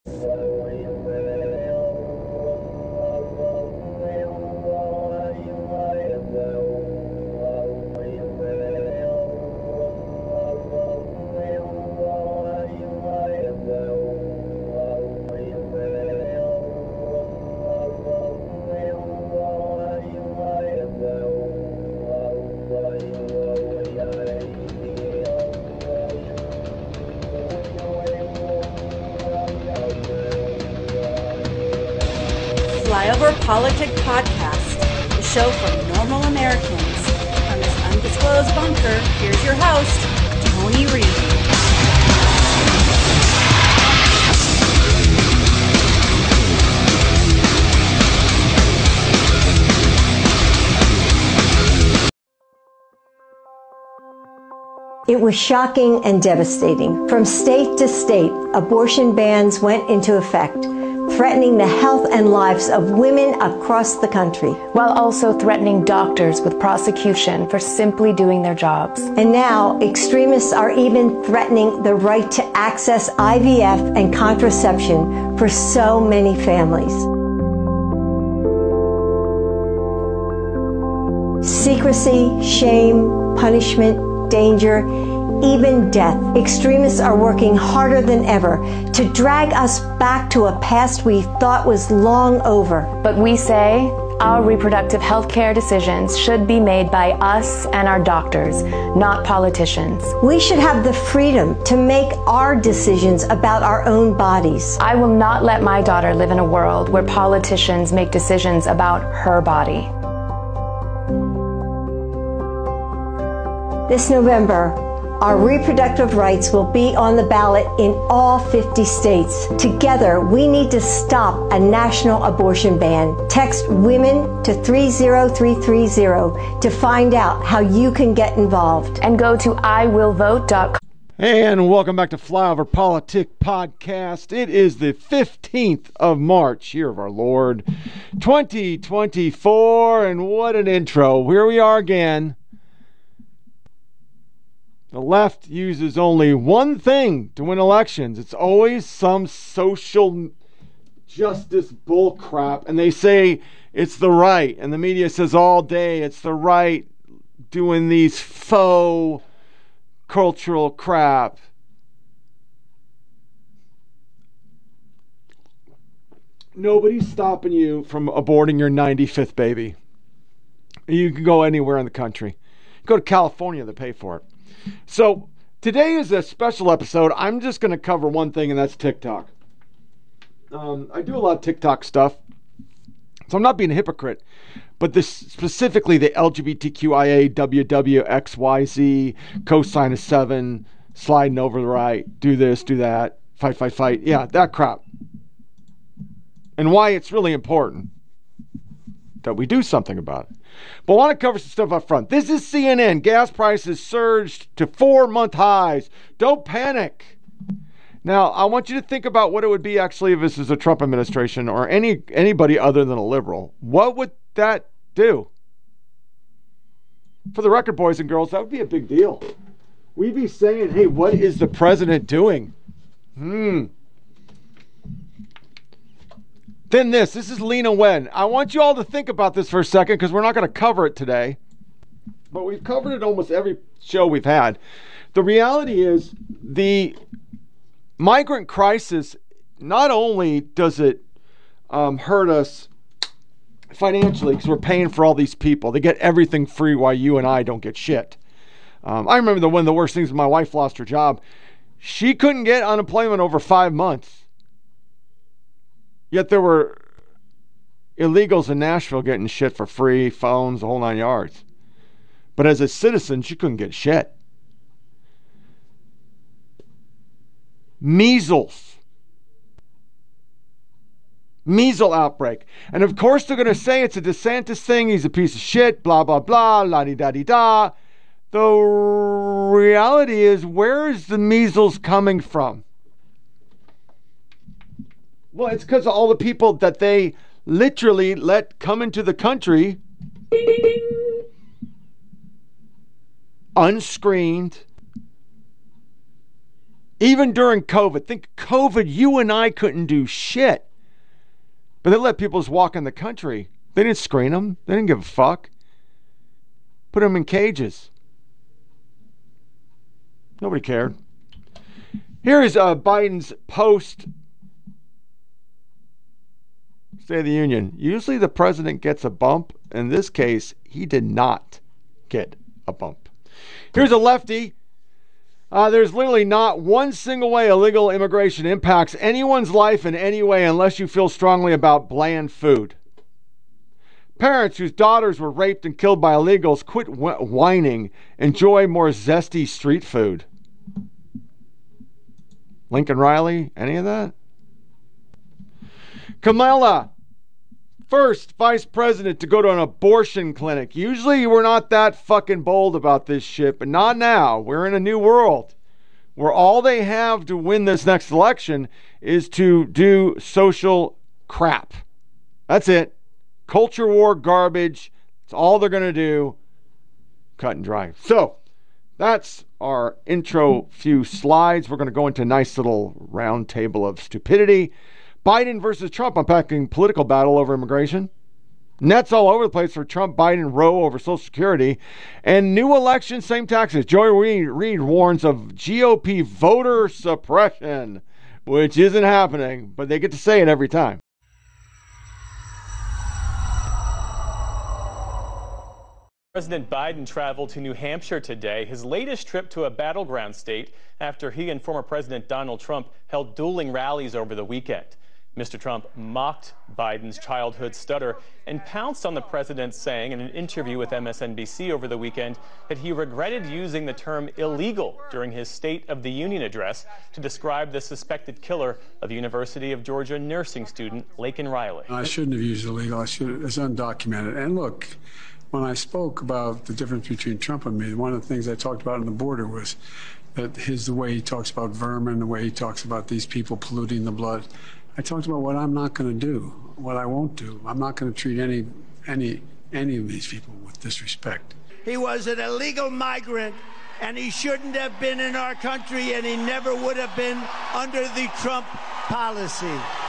Flyover Politic Podcast, the show for normal Americans. From this undisclosed bunker, here's your host, Tony Reed. It was shocking and devastating. From state to state, abortion bans went into effect, threatening the health and lives of women across the country, while also threatening doctors with prosecution for simply doing their jobs. And now, extremists are even threatening the right to access IVF and contraception for so many families. Secrecy, shame, punishment, danger, even death. Extremists are working harder than ever to drag us back to a past we thought was long over. But we say our reproductive health care decisions should be made by us and our doctors, not politicians. We should have the freedom to make our decisions about our own bodies. I will not let my daughter live in a world where politicians make decisions about her body. This November, our reproductive rights will be on the ballot in all 50 states. Together, we need to stop a national abortion ban. Text WOMEN to 30330 to find out how you can get involved. And go to iwillvote.com. And welcome back to Flyover Politic Podcast. It is the 15th of March, year of our Lord, 2024. And what an intro. Here we are again. The left uses only one thing to win elections. It's always some social justice bullcrap. And they say it's the right. And the media says all day it's the right doing these faux cultural crap. Nobody's stopping you from aborting your 95th baby. You can go anywhere in the country. Go to California, they pay for it. So today is a special episode. I'm just going to cover one thing, and that's TikTok. I do a lot of TikTok stuff, so I'm not being a hypocrite. But this specifically the LGBTQIA, WWXYZ, cosine of 7, sliding over the right, do this, do that, fight. Yeah, that crap. And why it's really important that we do something about it. But I want to cover some stuff up front. This is CNN. Gas prices surged to 4-month highs. Don't panic. Now, I want you to think about what it would be actually if this is a Trump administration or anybody other than a liberal. What would that do? For the record, boys and girls, that would be a big deal. We'd be saying, hey, what is the president doing? Then this is Lena Wen. I want you all to think about this for a second because we're not going to cover it today. But we've covered it almost every show we've had. The reality is the migrant crisis, not only does it hurt us financially because we're paying for all these people. They get everything free while you and I don't get shit. I remember one of the worst things when my wife lost her job. She couldn't get unemployment over 5 months. Yet there were illegals in Nashville getting shit for free, phones, the whole 9 yards. But as a citizen, she couldn't get shit. Measles outbreak. And of course they're going to say it's a DeSantis thing, he's a piece of shit, blah, blah, blah, la-di-da-di-da. The reality is, where is the measles coming from? Well, it's because of all the people that they literally let come into the country unscreened, Even during COVID. Think COVID, you and I couldn't do shit. But they let people just walk in the country. They didn't screen them. They didn't give a fuck. Put them in cages. Nobody cared. Here is Biden's post State of the Union. Usually the president gets a bump. In this case, he did not get a bump. Here's a lefty. There's literally not one single way illegal immigration impacts anyone's life in any way unless you feel strongly about bland food. Parents whose daughters were raped and killed by illegals, quit whining. Enjoy more zesty street food. Lincoln Riley, any of that? Kamala, first vice president to go to an abortion clinic. Usually we're not that fucking bold about this shit, but not now. We're in a new world where all they have to win this next election is to do social crap. That's it. Culture war garbage. That's all they're going to do. Cut and dry. So, that's our intro few slides. We're going to go into a nice little round table of stupidity. Biden versus Trump, unpacking political battle over immigration. Nets all over the place for Trump, Biden, Roe over Social Security. And new election, same taxes. Joy Reid warns of GOP voter suppression, which isn't happening, but they get to say it every time. President Biden traveled to New Hampshire today, his latest trip to a battleground state after he and former President Donald Trump held dueling rallies over the weekend. Mr. Trump mocked Biden's childhood stutter and pounced on the president, saying in an interview with MSNBC over the weekend that he regretted using the term illegal during his State of the Union address to describe the suspected killer of University of Georgia nursing student Laken Riley. I shouldn't have used illegal. It's undocumented. And look, when I spoke about the difference between Trump and me, one of the things I talked about on the border was that the way he talks about vermin, the way he talks about these people polluting the blood. I talked about what I'm not going to do, what I won't do. I'm not going to treat any of these people with disrespect. He was an illegal migrant, and he shouldn't have been in our country, and he never would have been under the Trump policy.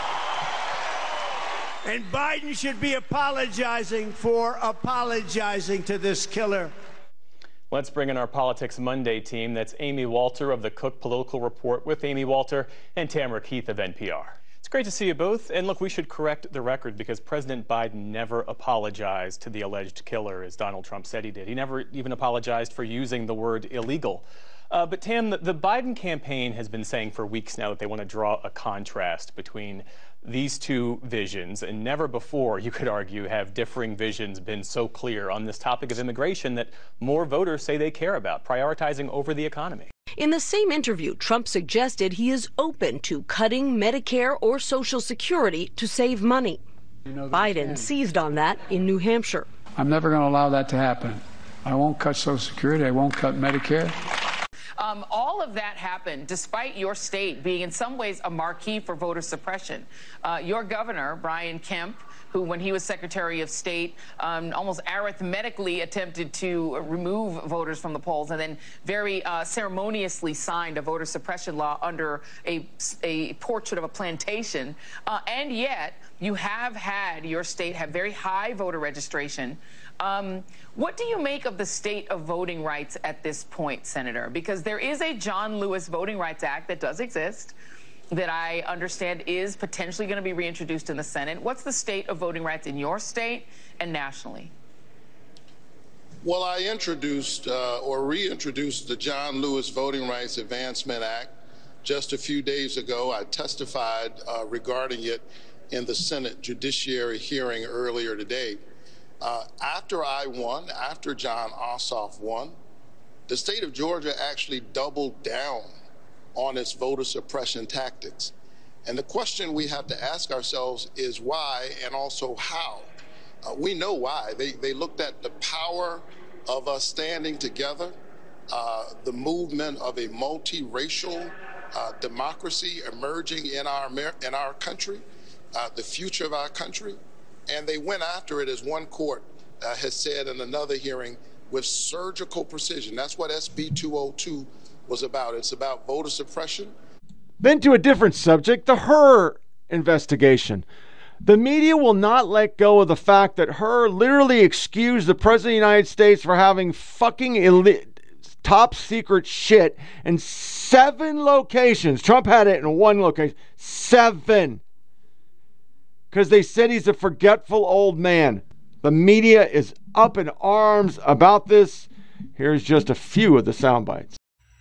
And Biden should be apologizing for apologizing to this killer. Let's bring in our Politics Monday team. That's Amy Walter of the Cook Political Report with Amy Walter and Tamara Keith of NPR. It's great to see you both. And look, we should correct the record because President Biden never apologized to the alleged killer, as Donald Trump said he did. He never even apologized for using the word illegal. But Tam, the Biden campaign has been saying for weeks now that they want to draw a contrast between these two visions, and never before, you could argue, have differing visions been so clear on this topic of immigration that more voters say they care about, prioritizing over the economy. In the same interview, Trump suggested he is open to cutting Medicare or Social Security to save money. Biden seized on that in New Hampshire. I'm never going to allow that to happen. I won't cut Social Security. I won't cut Medicare. All of that happened despite your state being in some ways a marquee for voter suppression. Your governor, Brian Kemp, who, when he was Secretary of State, almost arithmetically attempted to remove voters from the polls and then very ceremoniously signed a voter suppression law under a portrait of a plantation. And yet, you have had your state have very high voter registration. What do you make of the state of voting rights at this point, Senator? Because there is a John Lewis Voting Rights Act that does exist, that I understand is potentially going to be reintroduced in the Senate. What's the state of voting rights in your state and nationally? Well, I introduced or reintroduced the John Lewis Voting Rights Advancement Act just a few days ago. I testified regarding it in the Senate Judiciary hearing earlier today. After I won, after Jon Ossoff won, the state of Georgia actually doubled down on its voter suppression tactics. And the question we have to ask ourselves is why and also how. We know why. They looked at the power of us standing together, the movement of a multiracial democracy emerging in our country, the future of our country. And they went after it, as one court has said in another hearing, with surgical precision. That's what SB 202 was about. It's about voter suppression. Then to a different subject, the Hur investigation. The media will not let go of the fact that Hur literally excused the President of the United States for having fucking top secret shit in 7 locations. Trump had it in 1 location. 7. Because they said he's a forgetful old man. The media is up in arms about this. Here's just a few of the sound bites.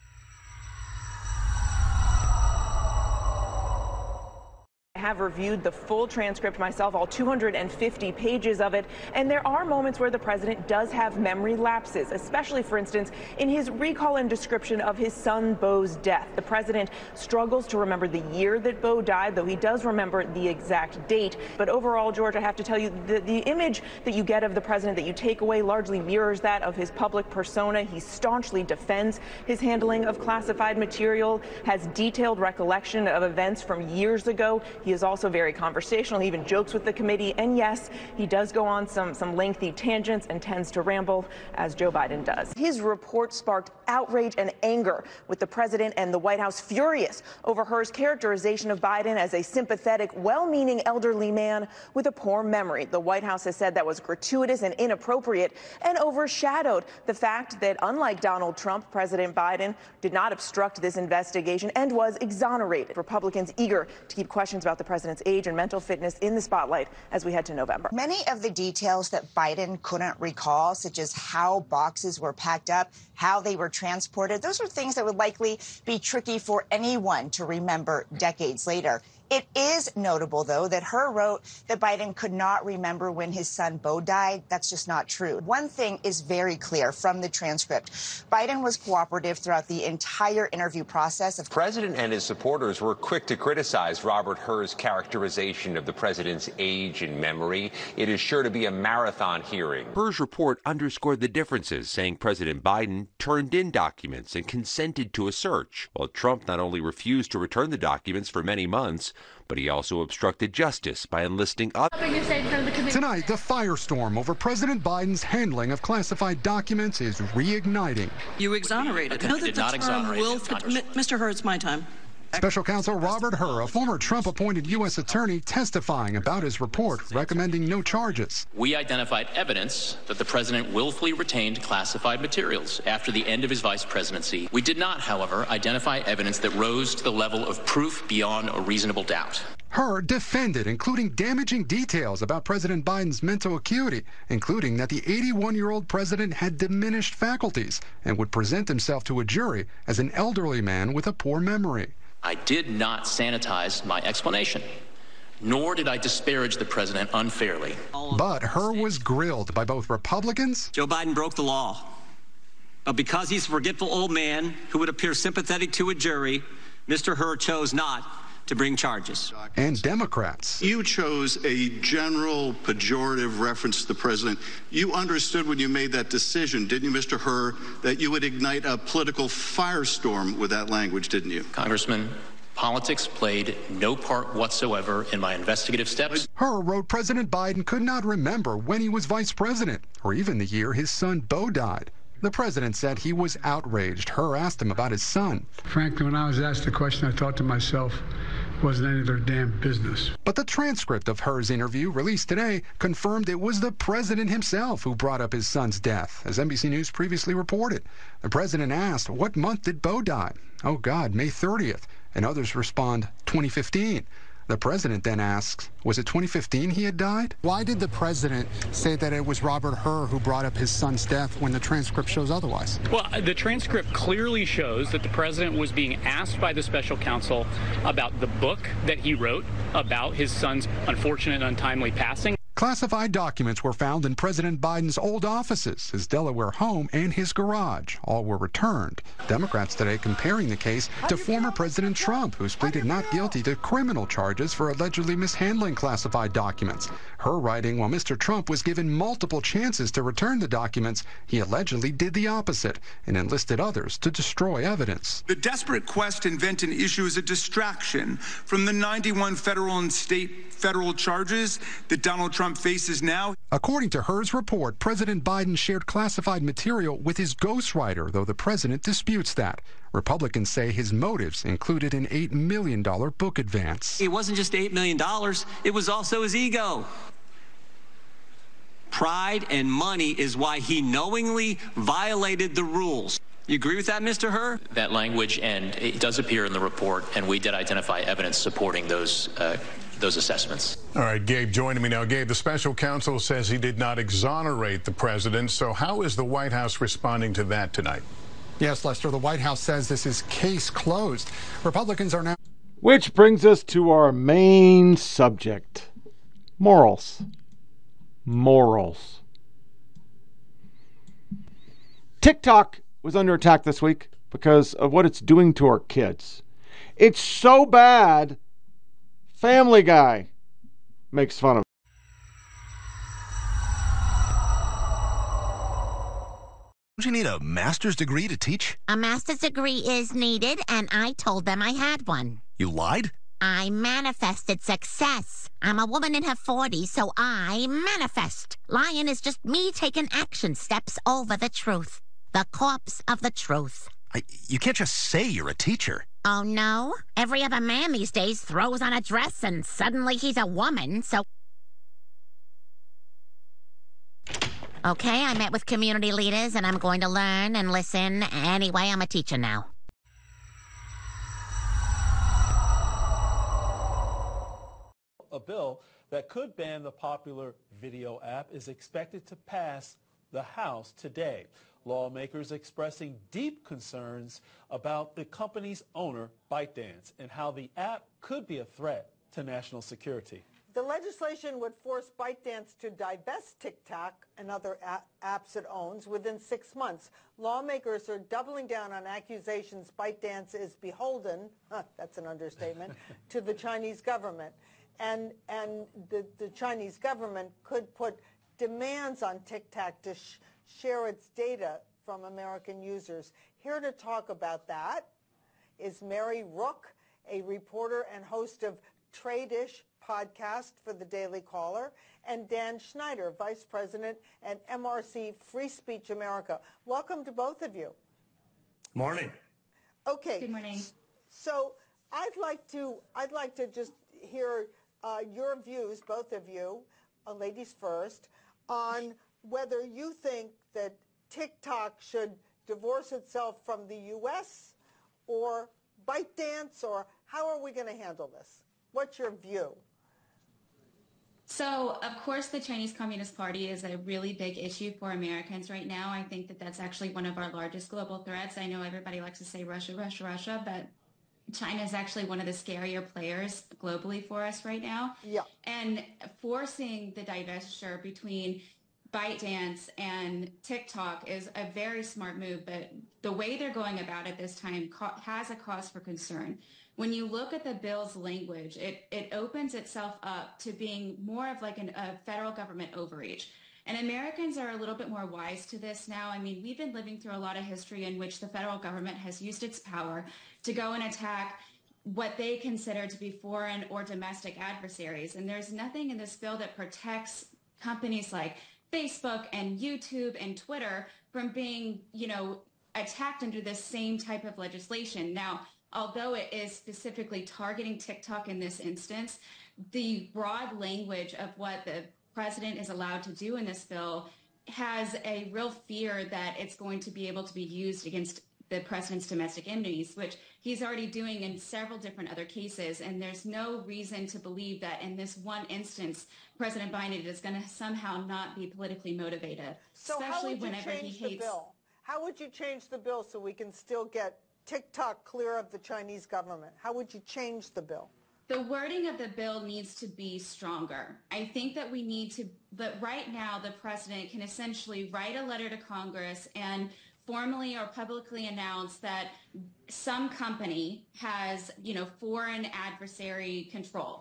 I have reviewed the full transcript myself, all 250 pages of it, and there are moments where the president does have memory lapses, especially, for instance, in his recall and description of his son Beau's death. The president struggles to remember the year that Beau died, though he does remember the exact date. But overall, George, I have to tell you, the image that you get of the president that you take away largely mirrors that of his public persona. He staunchly defends his handling of classified material, has detailed recollection of events from years ago. He is also very conversational. He even jokes with the committee. And yes, he does go on some lengthy tangents and tends to ramble, as Joe Biden does. His report sparked outrage and anger, with the president and the White House furious over Hur's characterization of Biden as a sympathetic, well-meaning elderly man with a poor memory. The White House has said that was gratuitous and inappropriate and overshadowed the fact that, unlike Donald Trump, President Biden did not obstruct this investigation and was exonerated. Republicans eager to keep questions about the president's age and mental fitness in the spotlight as we head to November. Many of the details that Biden couldn't recall, such as how boxes were packed up, how they were transported, those are things that would likely be tricky for anyone to remember decades later. It is notable, though, that Hur wrote that Biden could not remember when his son Beau died. That's just not true. One thing is very clear from the transcript. Biden was cooperative throughout the entire interview process. The president and his supporters were quick to criticize Robert Hur's characterization of the president's age and memory. It is sure to be a marathon hearing. Hur's report underscored the differences, saying President Biden turned in documents and consented to a search, while Trump not only refused to return the documents for many months, but he also obstructed justice by enlisting others. Tonight, the firestorm over President Biden's handling of classified documents is reigniting. You exonerated. No, that the term will fit. Mr. Hur, it's my time. Special Counsel Robert Hur, a former Trump-appointed U.S. attorney, testifying about his report, recommending no charges. We identified evidence that the president willfully retained classified materials after the end of his vice presidency. We did not, however, identify evidence that rose to the level of proof beyond a reasonable doubt. Hur defended, including damaging details about President Biden's mental acuity, including that the 81-year-old president had diminished faculties and would present himself to a jury as an elderly man with a poor memory. I did not sanitize my explanation, nor did I disparage the president unfairly. But Hur was grilled by both Republicans. Joe Biden broke the law. But because he's a forgetful old man who would appear sympathetic to a jury, Mr. Hur chose not to bring charges. And Democrats. You chose a general pejorative reference to the president. You understood when you made that decision, didn't you, Mr. Hur, that you would ignite a political firestorm with that language, didn't you? Congressman, politics played no part whatsoever in my investigative steps. Hur wrote President Biden could not remember when he was vice president, or even the year his son Beau died. The president said he was outraged. Hur asked him about his son. Frankly, when I was asked the question, I thought to myself, it wasn't any of their damn business. But the transcript of Hur's interview, released today, confirmed it was the president himself who brought up his son's death, as NBC News previously reported. The president asked, what month did Beau die? Oh, God, May 30th. And others respond, 2015. The president then asks, was it 2015 he had died? Why did the president say that it was Robert Hur who brought up his son's death when the transcript shows otherwise? Well, the transcript clearly shows that the president was being asked by the special counsel about the book that he wrote about his son's unfortunate and untimely passing. Classified documents were found in President Biden's old offices, his Delaware home, and his garage. All were returned. Democrats today comparing the case to former President Trump, who's pleaded not guilty to criminal charges for allegedly mishandling classified documents. Her writing, while Mr. Trump was given multiple chances to return the documents, he allegedly did the opposite and enlisted others to destroy evidence. The desperate quest to invent an issue is a distraction from the 91 federal and state federal charges that Donald Trump Trump faces now. According to Hur's report, President Biden shared classified material with his ghostwriter, though the president disputes that. Republicans say his motives included an $8 million book advance. It wasn't just $8 million, it was also his ego. Pride and money is why he knowingly violated the rules. You agree with that, Mr. Hur? That language, and it does appear in the report, and we did identify evidence supporting those assessments. All right, Gabe joining me now. Gabe, the special counsel says he did not exonerate the president. So how is the White House responding to that tonight? Yes, Lester, the White House says this is case closed. Republicans are now... Which brings us to our main subject. Morals. Morals. TikTok was under attack this week because of what it's doing to our kids. It's so bad, Family Guy makes fun of it. Don't you need a master's degree to teach? A master's degree is needed, and I told them I had one. You lied? I manifested success. I'm a woman in her 40s, so I manifest. Lying is just me taking action steps over the truth. The corpse of the truth. You can't just say you're a teacher. Oh, no? Every other man these days throws on a dress and suddenly he's a woman, so... Okay, I met with community leaders and I'm going to learn and listen. Anyway, I'm a teacher now. A bill that could ban the popular video app is expected to pass the House today. Lawmakers expressing deep concerns about the company's owner, ByteDance, and how the app could be a threat to national security. The legislation would force ByteDance to divest TikTok and other apps it owns within 6 months. Lawmakers are doubling down on accusations ByteDance is beholden, that's an understatement, to the Chinese government. And the Chinese government could put demands on TikTok to share its data from American users. Here to talk about that is Mary Rook, a reporter and host of Trade-ish podcast for the Daily Caller, and Dan Schneider, Vice President at MRC Free Speech America. Welcome to both of you. Morning. Okay. Good morning. So I'd like to just hear your views, both of you, ladies first, on whether you think that TikTok should divorce itself from the U.S. or ByteDance, or how are we going to handle this? What's your view? So, of course, the Chinese Communist Party is a really big issue for Americans right now. I think that that's actually one of our largest global threats. I know everybody likes to say Russia, Russia, Russia, but China is actually one of the scarier players globally for us right now. Yeah. And forcing the divestiture between ByteDance and TikTok is a very smart move, but the way they're going about it this time has a cause for concern. When you look at the bill's language, it opens itself up to being more of like a federal government overreach. And Americans are a little bit more wise to this now. I mean, we've been living through a lot of history in which the federal government has used its power to go and attack what they consider to be foreign or domestic adversaries. And there's nothing in this bill that protects companies like Facebook and YouTube and Twitter from being, attacked under this same type of legislation. Now, although it is specifically targeting TikTok in this instance, the broad language of what the president is allowed to do in this bill has a real fear that it's going to be able to be used against the president's domestic enemies, which he's already doing in several different other cases. And there's no reason to believe that in this one instance, President Biden is going to somehow not be politically motivated, so especially how would you whenever change he hates. The bill? How would you change the bill so we can still get TikTok clear of the Chinese government? How would you change the bill? The wording of the bill needs to be stronger. I think that we need to, but right now the president can essentially write a letter to Congress and formally or publicly announce that some company has, foreign adversary control.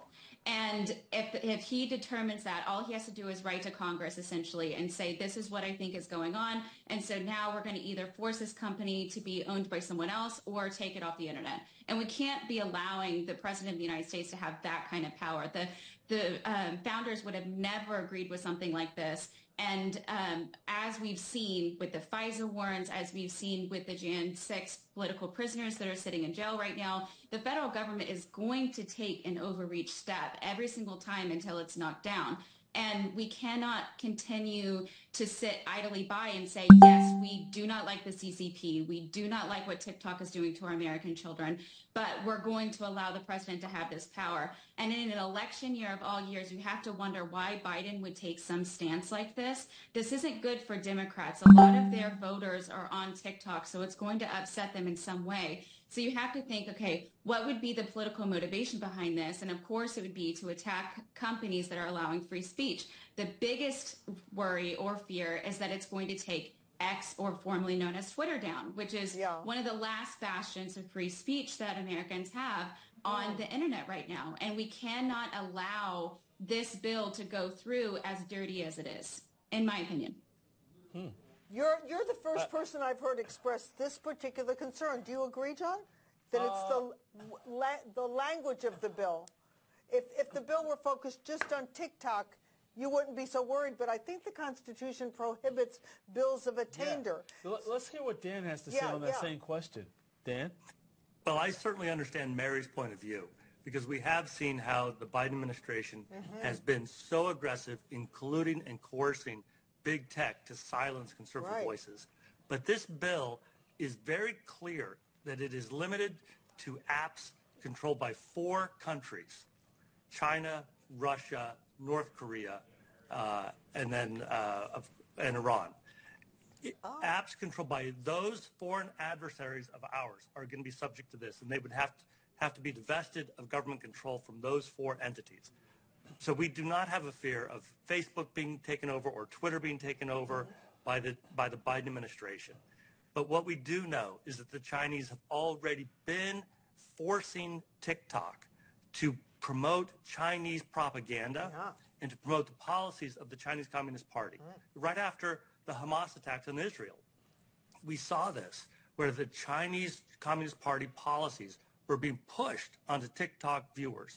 And if he determines that, all he has to do is write to Congress essentially and say, this is what I think is going on. And so now we're going to either force this company to be owned by someone else or take it off the internet. And we can't be allowing the president of the United States to have that kind of power. The founders would have never agreed with something like this. And as we've seen with the FISA warrants, as we've seen with the Jan 6 political prisoners that are sitting in jail right now, the federal government is going to take an overreach step every single time until it's knocked down. And we cannot continue to sit idly by and say, yes, we do not like the CCP. We do not like what TikTok is doing to our American children, but we're going to allow the president to have this power. And in an election year of all years, you have to wonder why Biden would take some stance like this. This isn't good for Democrats. A lot of their voters are on TikTok, so it's going to upset them in some way. So you have to think, okay, what would be the political motivation behind this? And of course, it would be to attack companies that are allowing free speech. The biggest worry or fear is that it's going to take X, or formerly known as Twitter, down, which is one of the last bastions of free speech that Americans have on the internet right now. And we cannot allow this bill to go through as dirty as it is, in my opinion. You're the first person I've heard express this particular concern. Do you agree, John? That it's the language of the bill. If the bill were focused just on TikTok, you wouldn't be so worried. But I think the Constitution prohibits bills of attainder. Yeah. Let's hear what Dan has to say on that same question. Dan? Well, I certainly understand Mary's point of view, because we have seen how the Biden administration has been so aggressive in colluding and coercing big tech to silence conservative voices. But this bill is very clear that it is limited to apps controlled by 4 countries: China, Russia, North Korea, and then and Iran. Apps controlled by those foreign adversaries of ours are going to be subject to this, and they would have to be divested of government control from those 4 entities. So we do not have a fear of Facebook being taken over or Twitter being taken over by the Biden administration. But what we do know is that the Chinese have already been forcing TikTok to promote Chinese propaganda and to promote the policies of the Chinese Communist Party. Right after the Hamas attacks on Israel, we saw this, where the Chinese Communist Party policies were being pushed onto TikTok viewers.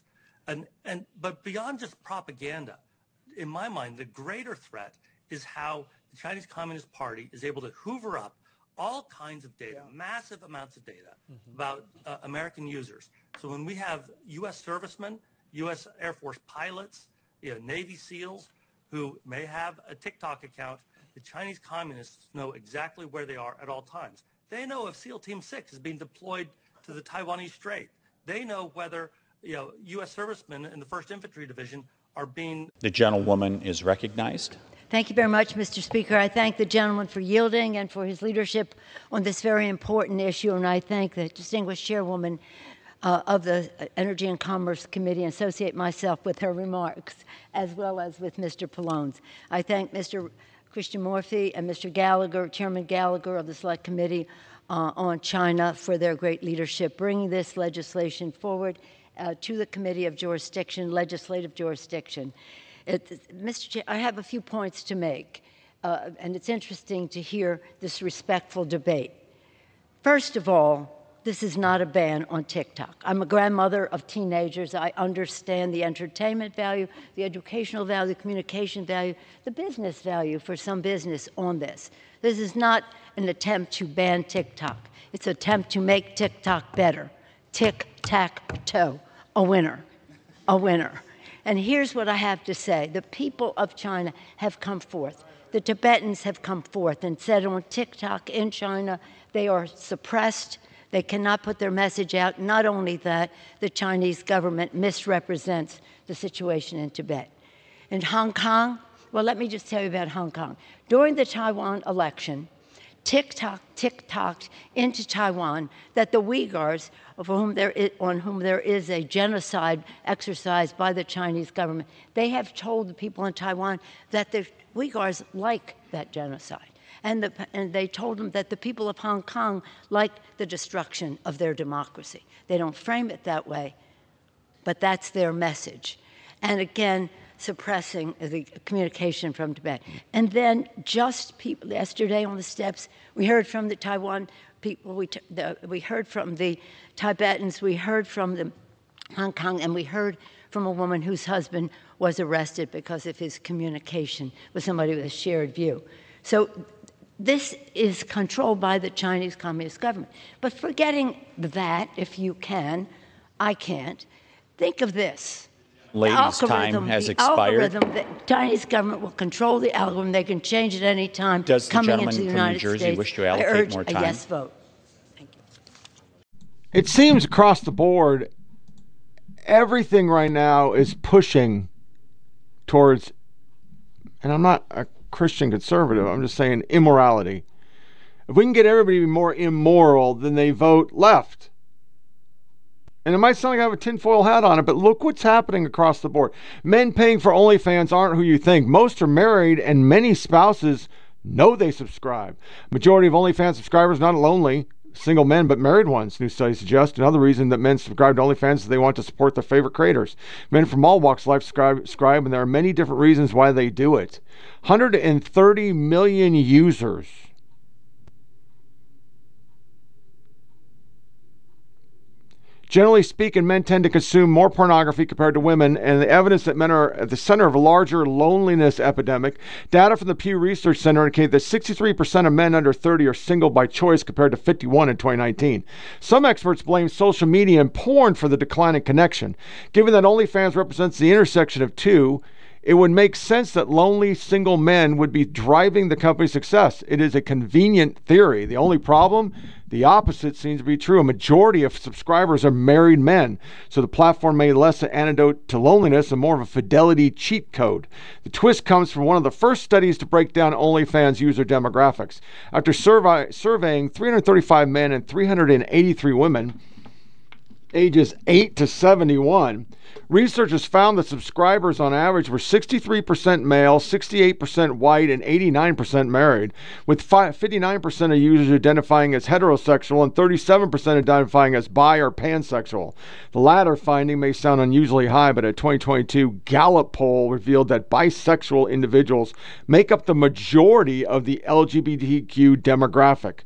But beyond just propaganda, in my mind, the greater threat is how the Chinese Communist Party is able to hoover up all kinds of data, massive amounts of data about American users. So when we have U.S. servicemen, U.S. Air Force pilots, Navy SEALs who may have a TikTok account, the Chinese communists know exactly where they are at all times. They know if SEAL Team 6 is being deployed to the Taiwanese Strait. They know whether U.S. servicemen in the 1st Infantry Division are being... The gentlewoman is recognized. Thank you very much, Mr. Speaker. I thank the gentleman for yielding and for his leadership on this very important issue, and I thank the distinguished chairwoman of the Energy and Commerce Committee and associate myself with her remarks, as well as with Mr. Pallone's. I thank Mr. Christian Murphy and Mr. Gallagher, Chairman Gallagher of the Select Committee on China, for their great leadership, bringing this legislation forward to the Committee of Jurisdiction, Legislative Jurisdiction. Mr. Chair, I have a few points to make, and it's interesting to hear this respectful debate. First of all, this is not a ban on TikTok. I'm a grandmother of teenagers. I understand the entertainment value, the educational value, the communication value, the business value for some business on this. This is not an attempt to ban TikTok. It's an attempt to make TikTok better. Tic-tac-toe, a winner, a winner. And here's what I have to say. The people of China have come forth. The Tibetans have come forth and said on TikTok in China, they are suppressed. They cannot put their message out. Not only that, the Chinese government misrepresents the situation in Tibet. In Hong Kong, well, let me just tell you about Hong Kong. During the Taiwan election, TikToked into Taiwan that the Uyghurs, on whom there is a genocide exercised by the Chinese government, they have told the people in Taiwan that the Uyghurs like that genocide. And they told them that the people of Hong Kong like the destruction of their democracy. They don't frame it that way, but that's their message. and again, suppressing the communication from Tibet. And then just people, yesterday on the steps, we heard from the Taiwan people, we heard from the Tibetans, we heard from the Hong Kong, and we heard from a woman whose husband was arrested because of his communication with somebody with a shared view. So this is controlled by the Chinese Communist government. But forgetting that, if you can, I can't, think of this. Ladies' time has expired. The Chinese government will control the algorithm. They can change it any time. Does the coming gentleman into the from United New Jersey States. wish to allocate more time? I urge a yes vote. It seems across the board, everything right now is pushing towards, and I'm not a Christian conservative, I'm just saying immorality. If we can get everybody to be more immoral, then they vote left. And it might sound like I have a tinfoil hat on it, but look what's happening across the board. Men paying for OnlyFans aren't who you think. Most are married, and many spouses know they subscribe. Majority of OnlyFans subscribers not lonely, single men, but married ones, new studies suggest. Another reason that men subscribe to OnlyFans is they want to support their favorite creators. Men from all walks of life subscribe, and there are many different reasons why they do it. 130 million users. Generally speaking, men tend to consume more pornography compared to women, and the evidence that men are at the center of a larger loneliness epidemic. Data from the Pew Research Center indicate that 63% of men under 30 are single by choice compared to 51% in 2019. Some experts blame social media and porn for the decline in connection. Given that OnlyFans represents the intersection of two, it would make sense that lonely single men would be driving the company's success. It is a convenient theory. The only problem? The opposite seems to be true. A majority of subscribers are married men, so the platform may less an antidote to loneliness and more of a fidelity cheat code. The twist comes from one of the first studies to break down OnlyFans user demographics. After surveying 335 men and 383 women, ages 8 to 71, researchers found that subscribers on average were 63% male, 68% white, and 89% married, with 59% of users identifying as heterosexual and 37% identifying as bi or pansexual. The latter finding may sound unusually high, but a 2022 Gallup poll revealed that bisexual individuals make up the majority of the LGBTQ demographic.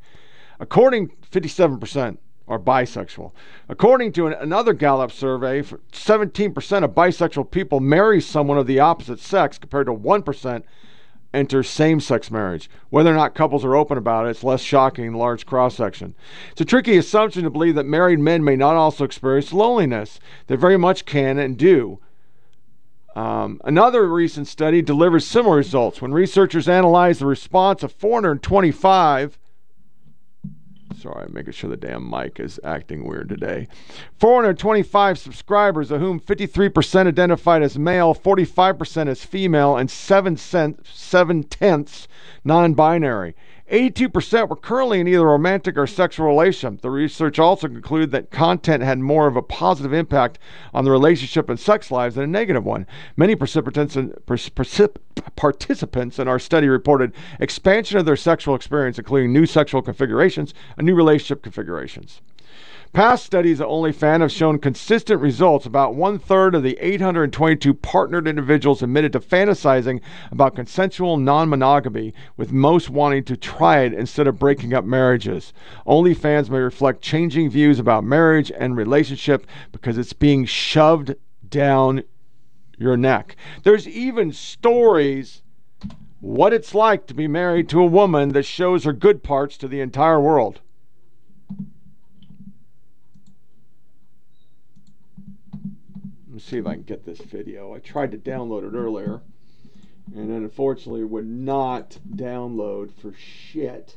57% are bisexual. According to another Gallup survey, 17% of bisexual people marry someone of the opposite sex, compared to 1% enter same-sex marriage. Whether or not couples are open about it, it's less shocking in large cross-section. It's a tricky assumption to believe that married men may not also experience loneliness. They very much can and do. Another recent study delivers similar results. When researchers analyzed the response of 425 Sorry, I'm making sure the damn mic is acting weird today. 425 subscribers, of whom 53% identified as male, 45% as female, and 7/10 non-binary. 82% were currently in either romantic or sexual relation. The research also concluded that content had more of a positive impact on the relationship and sex lives than a negative one. Many participants in our study reported expansion of their sexual experience, including new sexual configurations and new relationship configurations. Past studies of OnlyFans have shown consistent results. About 1/3 of the 822 partnered individuals admitted to fantasizing about consensual non-monogamy, with most wanting to try it instead of breaking up marriages. OnlyFans may reflect changing views about marriage and relationship because it's being shoved down your neck. There's even stories what it's like to be married to a woman that shows her good parts to the entire world. Let me see if I can get this video. I tried to download it earlier, and then unfortunately it would not download for shit.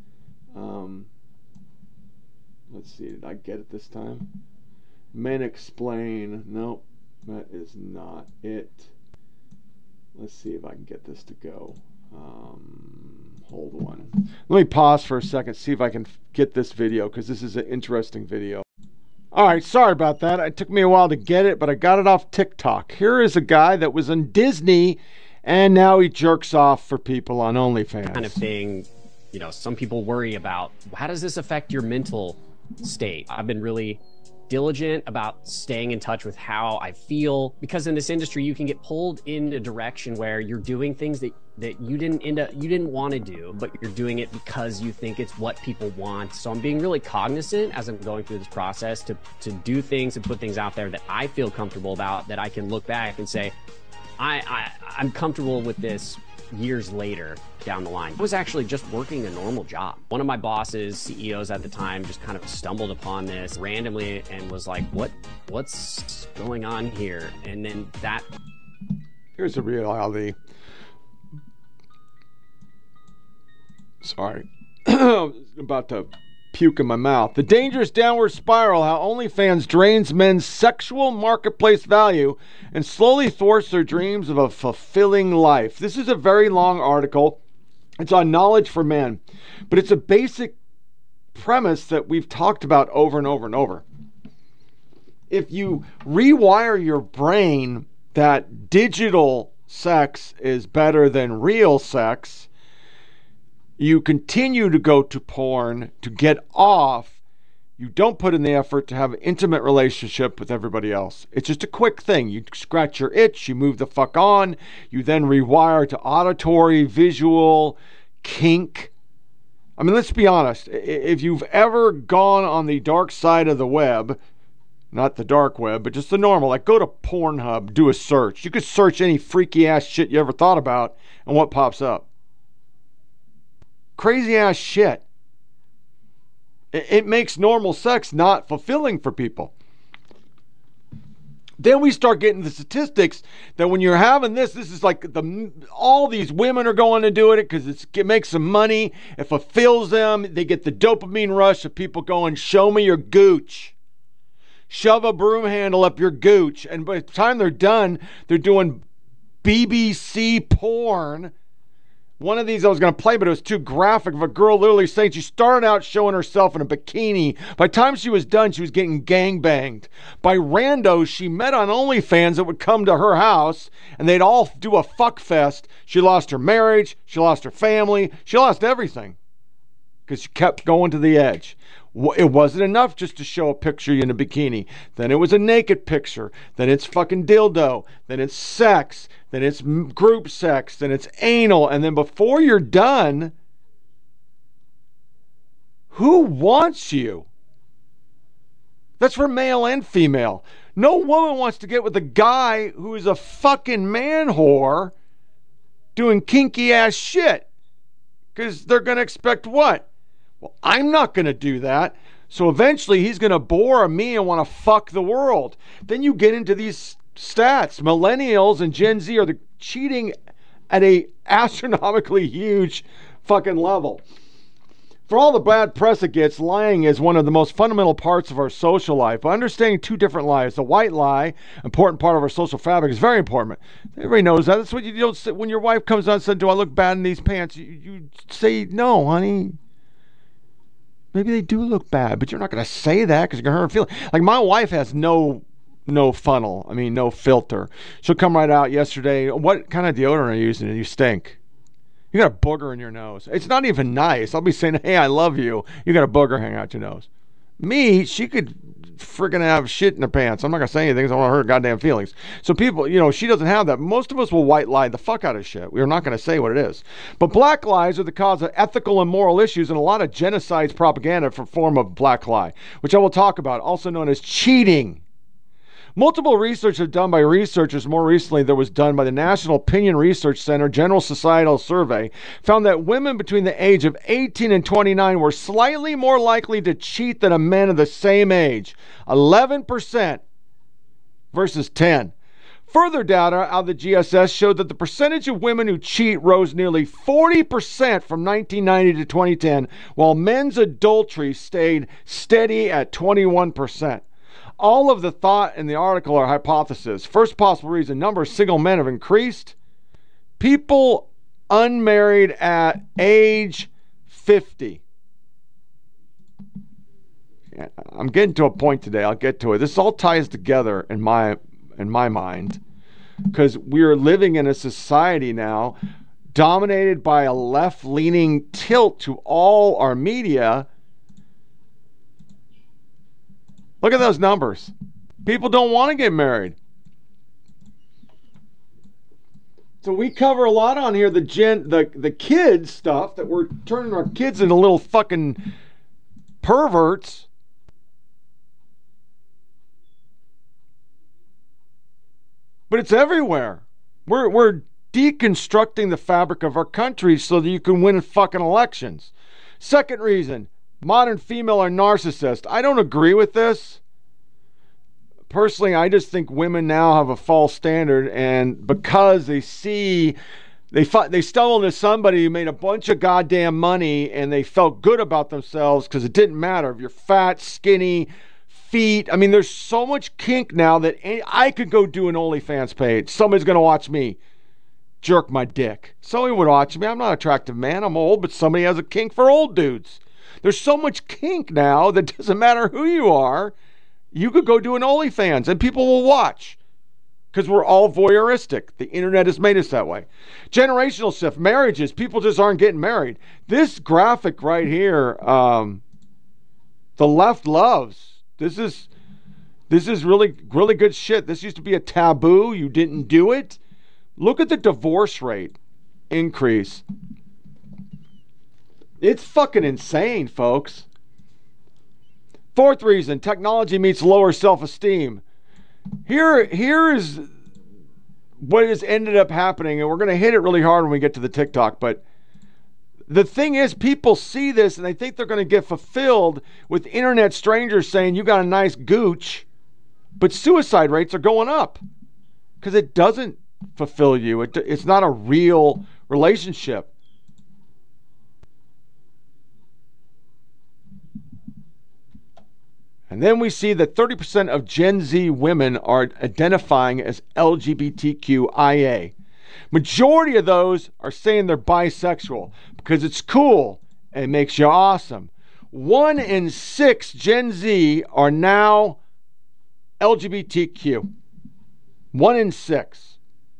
Let's see, did I get it this time? Men Explain. Nope, that is not it. Let's see if I can get this to go. Hold on. Let me pause for a second, see if I can get this video, because this is an interesting video. All right, sorry about that. It took me a while to get it, but I got it off TikTok. Here is a guy that was in Disney, and now he jerks off for people on OnlyFans. Kind of thing, you know, some people worry about, how does this affect your mental state? I've been really diligent about staying in touch with how I feel, because in this industry you can get pulled in a direction where you're doing things that you didn't want to do, but you're doing it because you think it's what people want. So I'm being really cognizant as I'm going through this process to do things and put things out there that I feel comfortable about, that I can look back and say, I'm comfortable with this years later down the line. I was actually just working a normal job. One of my bosses, CEOs at the time, just kind of stumbled upon this randomly and was like, what's going on here? And then here's the reality. Sorry. About to puke in my mouth. The dangerous downward spiral, how OnlyFans drains men's sexual marketplace value and slowly thwarts their dreams of a fulfilling life. This is a very long article. It's on Knowledge for Men, but it's a basic premise that we've talked about over and over and over. If you rewire your brain that digital sex is better than real sex, you continue to go to porn to get off. You don't put in the effort to have an intimate relationship with everybody else. It's just a quick thing. You scratch your itch, you move the fuck on, you then rewire to auditory, visual, kink. I mean, let's be honest. If you've ever gone on the dark side of the web, not the dark web, but just the normal, like go to Pornhub, do a search. You could search any freaky ass shit you ever thought about, and what pops up? Crazy ass shit. It makes normal sex not fulfilling for people. Then we start getting the statistics that when you're having this is like all these women are going to do it because it makes them money. It fulfills them. They get the dopamine rush of people going, show me your gooch. Shove a broom handle up your gooch. And by the time they're done, they're doing BBC porn. One of these I was going to play, but it was too graphic, of a girl literally saying she started out showing herself in a bikini. By the time she was done, she was getting gangbanged by randos she met on OnlyFans that would come to her house, and they'd all do a fuck fest. She lost her marriage. She lost her family. She lost everything because she kept going to the edge. It wasn't enough just to show a picture in a bikini. Then it was a naked picture. Then it's fucking dildo. Then it's sex. Then it's group sex. Then it's anal. And then before you're done, who wants you? That's for male and female. No woman wants to get with a guy who is a fucking man whore doing kinky ass shit. Because they're going to expect what? Well, I'm not going to do that. So eventually he's going to bore me and want to fuck the world. Then you get into these stats. Millennials and Gen Z are cheating at a astronomically huge fucking level. For all the bad press it gets, lying is one of the most fundamental parts of our social life. But understanding two different lies, the white lie, important part of our social fabric, is very important. Everybody knows that. That's what you don't say when your wife comes on and says, do I look bad in these pants? You say, no, honey. Maybe they do look bad, but you're not going to say that because you're going to hurt her feelings. Like my wife has no funnel. I mean, no filter. She'll come right out yesterday. What kind of deodorant are you using? You stink. You got a booger in your nose. It's not even nice. I'll be saying, hey, I love you. You got a booger hanging out your nose. Me, she could freaking have shit in her pants. I'm not going to say anything because I don't want to hurt her goddamn feelings. So people, she doesn't have that. Most of us will white lie the fuck out of shit. We're not going to say what it is. But black lies are the cause of ethical and moral issues and a lot of genocide's propaganda for form of black lie, which I will talk about, also known as cheating. Multiple research done by researchers more recently that was done by the National Opinion Research Center General Societal Survey found that women between the age of 18 and 29 were slightly more likely to cheat than a men of the same age, 11% versus 10%. Further data out of the GSS showed that the percentage of women who cheat rose nearly 40% from 1990 to 2010, while men's adultery stayed steady at 21%. All of the thought in the article are hypotheses. First possible reason, number of single men have increased. People unmarried at age 50. I'm getting to a point today. I'll get to it. This all ties together in my mind because we're living in a society now dominated by a left-leaning tilt to all our media Look at those numbers. People don't want to get married. So we cover a lot on here, the kids stuff, that we're turning our kids into little fucking perverts. But it's everywhere. We're deconstructing the fabric of our country so that you can win fucking elections. Second reason, modern female are narcissists. I don't agree with this. Personally, I just think women now have a false standard, and because they see, they stumbled into somebody who made a bunch of goddamn money and they felt good about themselves because it didn't matter if you're fat, skinny, feet. I mean, there's so much kink now that I could go do an OnlyFans page. Somebody's going to watch me jerk my dick. Somebody would watch me. I'm not an attractive man. I'm old, but somebody has a kink for old dudes. There's so much kink now that doesn't matter who you are. You could go do an OnlyFans and people will watch because we're all voyeuristic. The internet has made us that way. Generational shift, marriages. People just aren't getting married. This graphic right here, the left loves. This is really, really good shit. This used to be a taboo. You didn't do it. Look at the divorce rate increase. It's fucking insane, folks. Fourth reason, technology meets lower self-esteem. Here is what has ended up happening, and we're going to hit it really hard when we get to the TikTok, but the thing is, people see this and they think they're going to get fulfilled with internet strangers saying you got a nice gooch, but suicide rates are going up because it doesn't fulfill you. It's not a real relationship. And then we see that 30% of Gen Z women are identifying as LGBTQIA. Majority of those are saying they're bisexual because it's cool and it makes you awesome. 1 in 6 Gen Z are now LGBTQ. 1 in 6.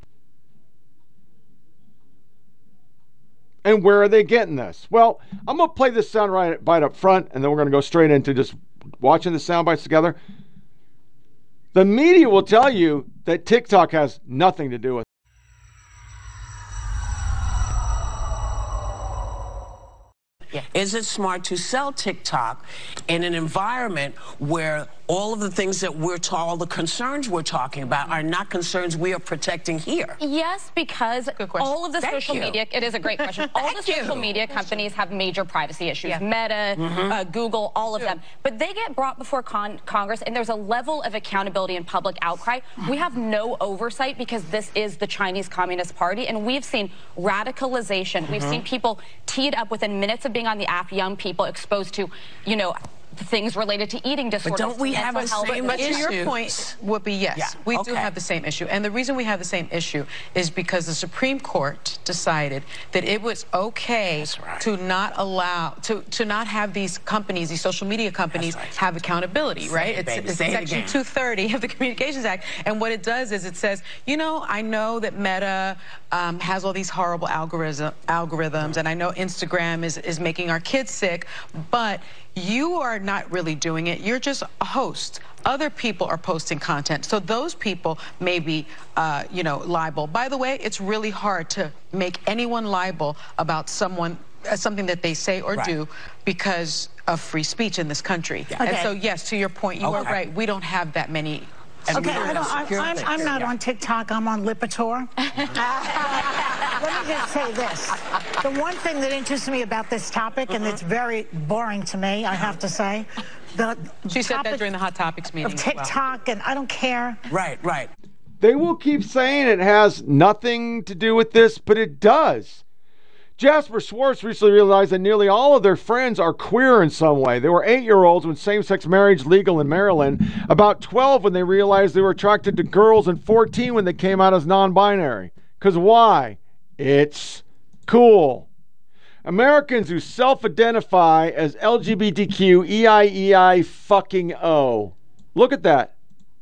And where are they getting this? Well, I'm going to play this sound bite up front, and then we're going to go straight into just watching the sound bites together. The media will tell you that TikTok has nothing to do with it. Is it smart to sell TikTok in an environment where all of the things that all the concerns we're talking about are not concerns we are protecting here? Yes, because all of the social media, it is a great question. All the social media companies have major privacy issues. Meta, Google, all of them. But they get brought before Congress, and there's a level of accountability and public outcry. We have no oversight because this is the Chinese Communist Party, and we've seen radicalization. We've seen people teed up within minutes of being on the app, young people exposed to, things related to eating disorders. But don't we have a same But issue? to your point, Whoopi, yes, we do have the same issue. And the reason we have the same issue is because the Supreme Court decided that it was okay to not allow, to not have these companies, these social media companies, have accountability, right? It's Section 230 of the Communications Act. And what it does is it says, I know that Meta has all these horrible algorithms, and I know Instagram is making our kids sick, but you are not really doing it. You're just a host. Other people are posting content. So those people may be, liable. By the way, it's really hard to make anyone liable about something that they say or do because of free speech in this country. And so, yes, to your point, you are right. We don't have that many. Okay, I'm not on TikTok. I'm on Lipitor. Let me just say this. The one thing that interests me about this topic, and it's very boring to me, I have to say, she said that during the Hot Topics meeting. Of TikTok, and I don't care. Right. They will keep saying it has nothing to do with this, but it does. Jasper Schwartz recently realized that nearly all of their friends are queer in some way. They were 8-year-olds when same-sex marriage legal in Maryland, about 12 when they realized they were attracted to girls, and 14 when they came out as non-binary. Because why? It's cool. Americans who self-identify as LGBTQ EIEI fucking O. Look at that.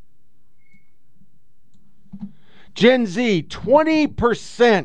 Gen Z, 20%.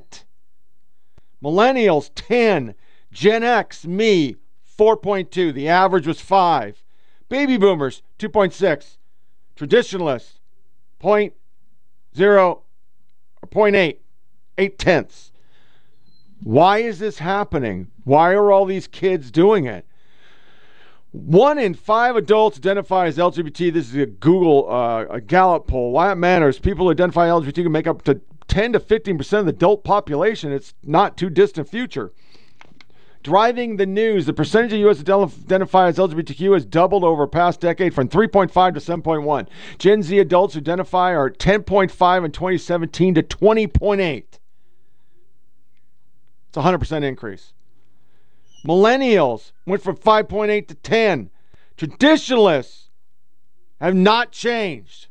Millennials, 10. Gen X, me, 4.2. The average was 5. Baby boomers, 2.6. Traditionalists, 0.0 or 0.8. 0.8. Why is this happening? Why are all these kids doing it? 1 in 5 adults identify as LGBT. This is a Google, a Gallup poll. Why it matters? People who identify LGBT can make up to 10 to 15% of the adult population. It's not too distant future. Driving the news, the percentage of U.S. identify as LGBTQ has doubled over the past decade from 3.5 to 7.1. Gen Z adults who identify are 10.5 in 2017 to 20.8. It's a 100% increase. Millennials went from 5.8 to 10. Traditionalists have not changed.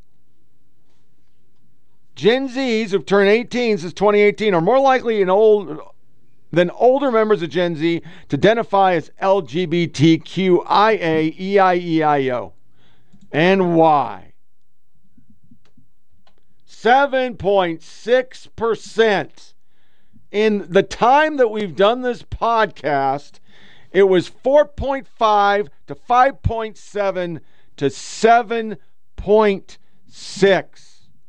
Gen Zs who've turned 18 since 2018 are more likely than older members of Gen Z to identify as LGBTQIA, EIEIO. And why? 7.6%. In the time that we've done this podcast, it was 4.5 to 5.7 to 7.6.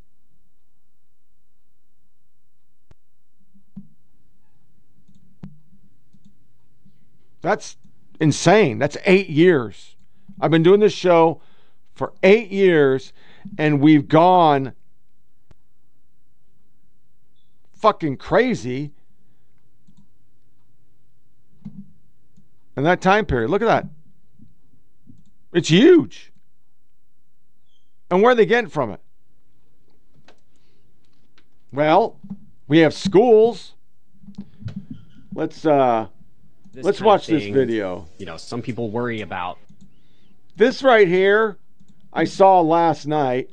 That's insane. That's 8 years. I've been doing this show for 8 years, and we've gone fucking crazy in that time period. Look at that. It's huge. And where are they getting from it? Well, we have schools. Let's watch this video. You know, some people worry about. This right here, I saw last night,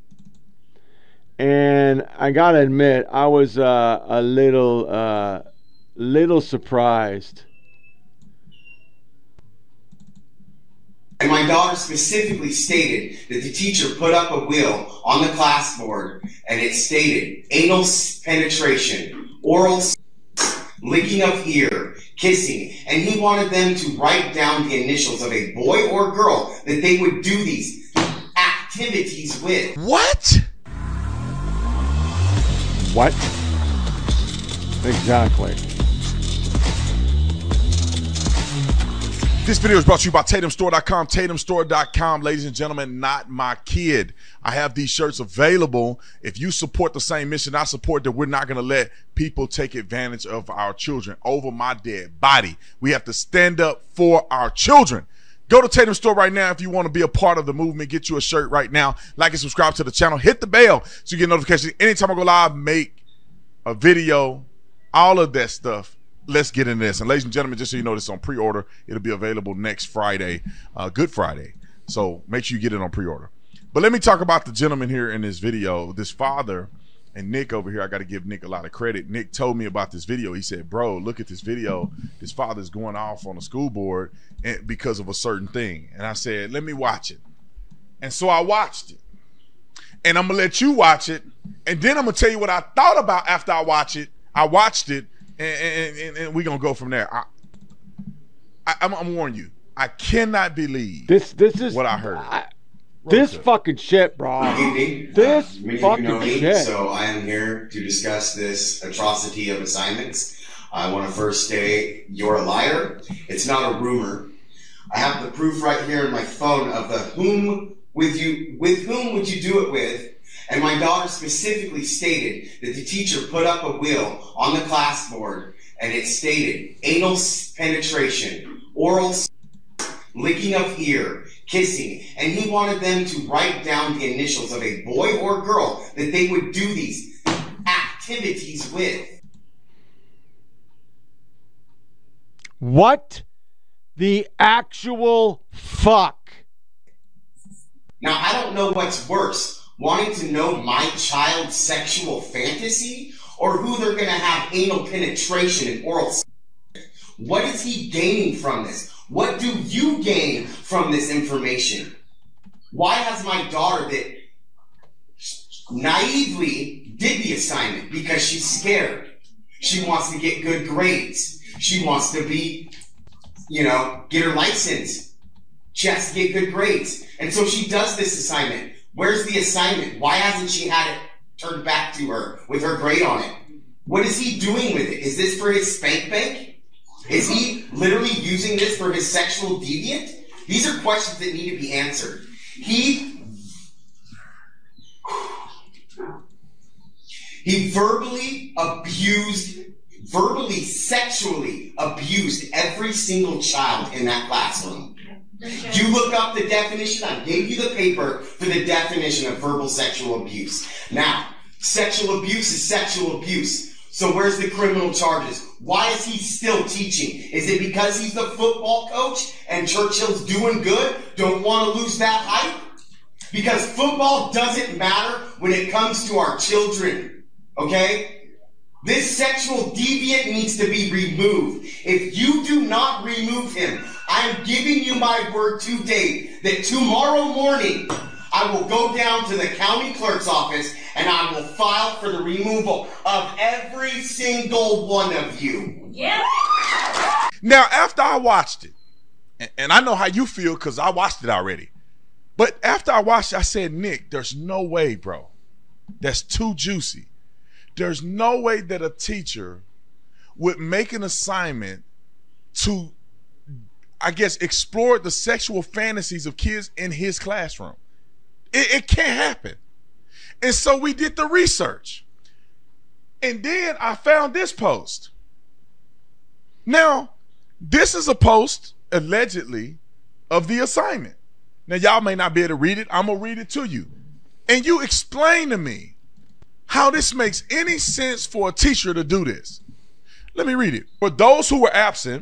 and I gotta admit, I was a little surprised. And my daughter specifically stated that the teacher put up a wheel on the classboard, and it stated anal penetration, oral licking of ear, kissing, and he wanted them to write down the initials of a boy or girl that they would do these activities with. What? What? Exactly. This video is brought to you by TatumStore.com. TatumStore.com, ladies and gentlemen, not my kid. I have these shirts available. If you support the same mission I support, that we're not going to let people take advantage of our children over my dead body. We have to stand up for our children. Go to Tatum Store right now if you want to be a part of the movement. Get you a shirt right now. Like and subscribe to the channel. Hit the bell so you get notifications. Anytime I go live, make a video, all of that stuff. Let's get into this. And ladies and gentlemen, just so you know, this is on pre-order. It'll be available next Friday, Good Friday. So make sure you get it on pre-order. But let me talk about the gentleman here in this video. This father and Nick over here, I got to give Nick a lot of credit. Nick told me about this video. He said, bro, look at this video. This father's going off on the school board because of a certain thing. And I said, let me watch it. And so I watched it. And I'm going to let you watch it. And then I'm going to tell you what I thought about after I watched it. I watched it. And we're going to go from there. I'm warning you. I cannot believe this is what I heard. This fucking shit, bro. This fucking shit. So I am here to discuss this atrocity of assignments. I want to first say you're a liar. It's not a rumor. I have the proof right here in my phone of the with whom would you do it with? And my daughter specifically stated that the teacher put up a wheel on the classboard, and it stated anal penetration, oral licking of ear, kissing, and he wanted them to write down the initials of a boy or girl that they would do these activities with. What the actual fuck? Now, I don't know what's worse. Wanting to know my child's sexual fantasy, or who they're going to have anal penetration and oral sex. What is he gaining from this? What do you gain from this information? Why has my daughter that naively did the assignment? Because she's scared. She wants to get good grades. She wants to be, get her license. She has to get good grades. And so she does this assignment. Where's the assignment? Why hasn't she had it turned back to her with her grade on it? What is he doing with it? Is this for his spank bank? Is he literally using this for his sexual deviant? These are questions that need to be answered. He sexually abused every single child in that classroom. You look up the definition. I gave you the paper for the definition of verbal sexual abuse. Now, sexual abuse is sexual abuse. So where's the criminal charges? Why is he still teaching? Is it because he's the football coach and Churchill's doing good? Don't want to lose that hype? Because football doesn't matter when it comes to our children. Okay? This sexual deviant needs to be removed. If you do not remove him, I am giving you my word today that tomorrow morning I will go down to the county clerk's office and I will file for the removal of every single one of you. Yeah. Now, after I watched it, and I know how you feel because I watched it already, but after I watched it, I said, Nick, there's no way, bro. That's too juicy. There's no way that a teacher would make an assignment to, I guess, explore the sexual fantasies of kids in his classroom. It can't happen. And so we did the research. And then I found this post. Now, this is a post, allegedly, of the assignment. Now, y'all may not be able to read it. I'm going to read it to you. And you explain to me how this makes any sense for a teacher to do this. Let me read it. For those who were absent,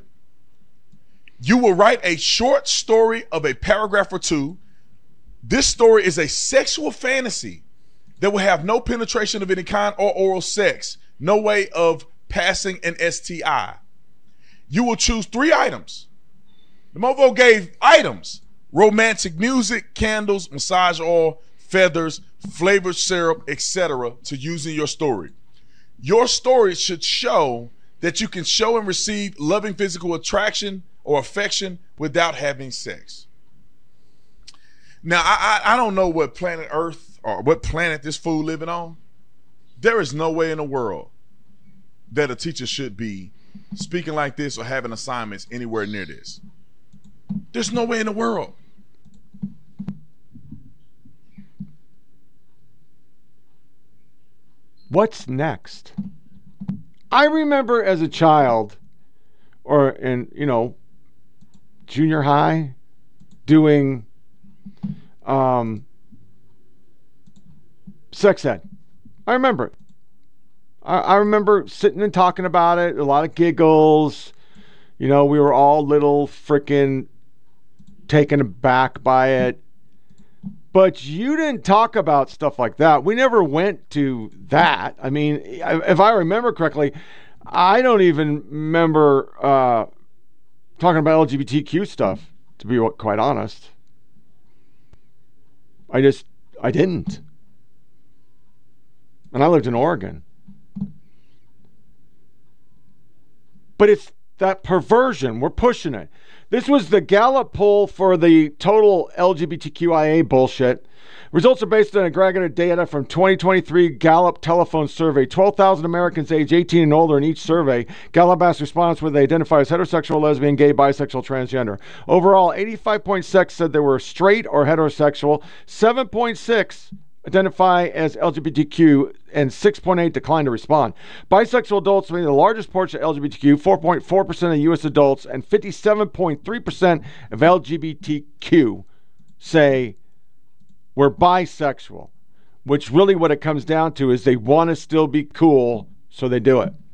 you will write a short story of a paragraph or two. This story is a sexual fantasy that will have no penetration of any kind or oral sex, no way of passing an STI. You will choose 3 items. The mofo gave items: romantic music, candles, massage oil, feathers, flavored syrup, etc. to use in your story. Your story should show that you can show and receive loving physical attraction or affection without having sex. Now, I don't know what planet Earth or what planet this fool living on. There is no way in the world that a teacher should be speaking like this or having assignments anywhere near this. There's no way in the world. What's next? I remember as a child or in, junior high doing sex ed. I remember it. I remember sitting and talking about it, a lot of giggles. We were all little freaking taken aback by it. But you didn't talk about stuff like that. We never went to that. I mean, if I remember correctly, I don't even remember talking about LGBTQ stuff, to be quite honest. I didn't. And I lived in Oregon. But it's that perversion. We're pushing it. This was the Gallup poll for the total LGBTQIA bullshit. Results are based on aggregated data from 2023 Gallup telephone survey. 12,000 Americans age 18 and older in each survey. Gallup asked respondents whether they identify as heterosexual, lesbian, gay, bisexual, transgender. Overall, 85.6% said they were straight or heterosexual. 7.6% identify as LGBTQ, and 6.8% declined to respond. Bisexual adults made the largest portion of LGBTQ, 4.4% of U.S. adults, and 57.3% of LGBTQ say we're bisexual, which really what it comes down to is they want to still be cool, so they do it.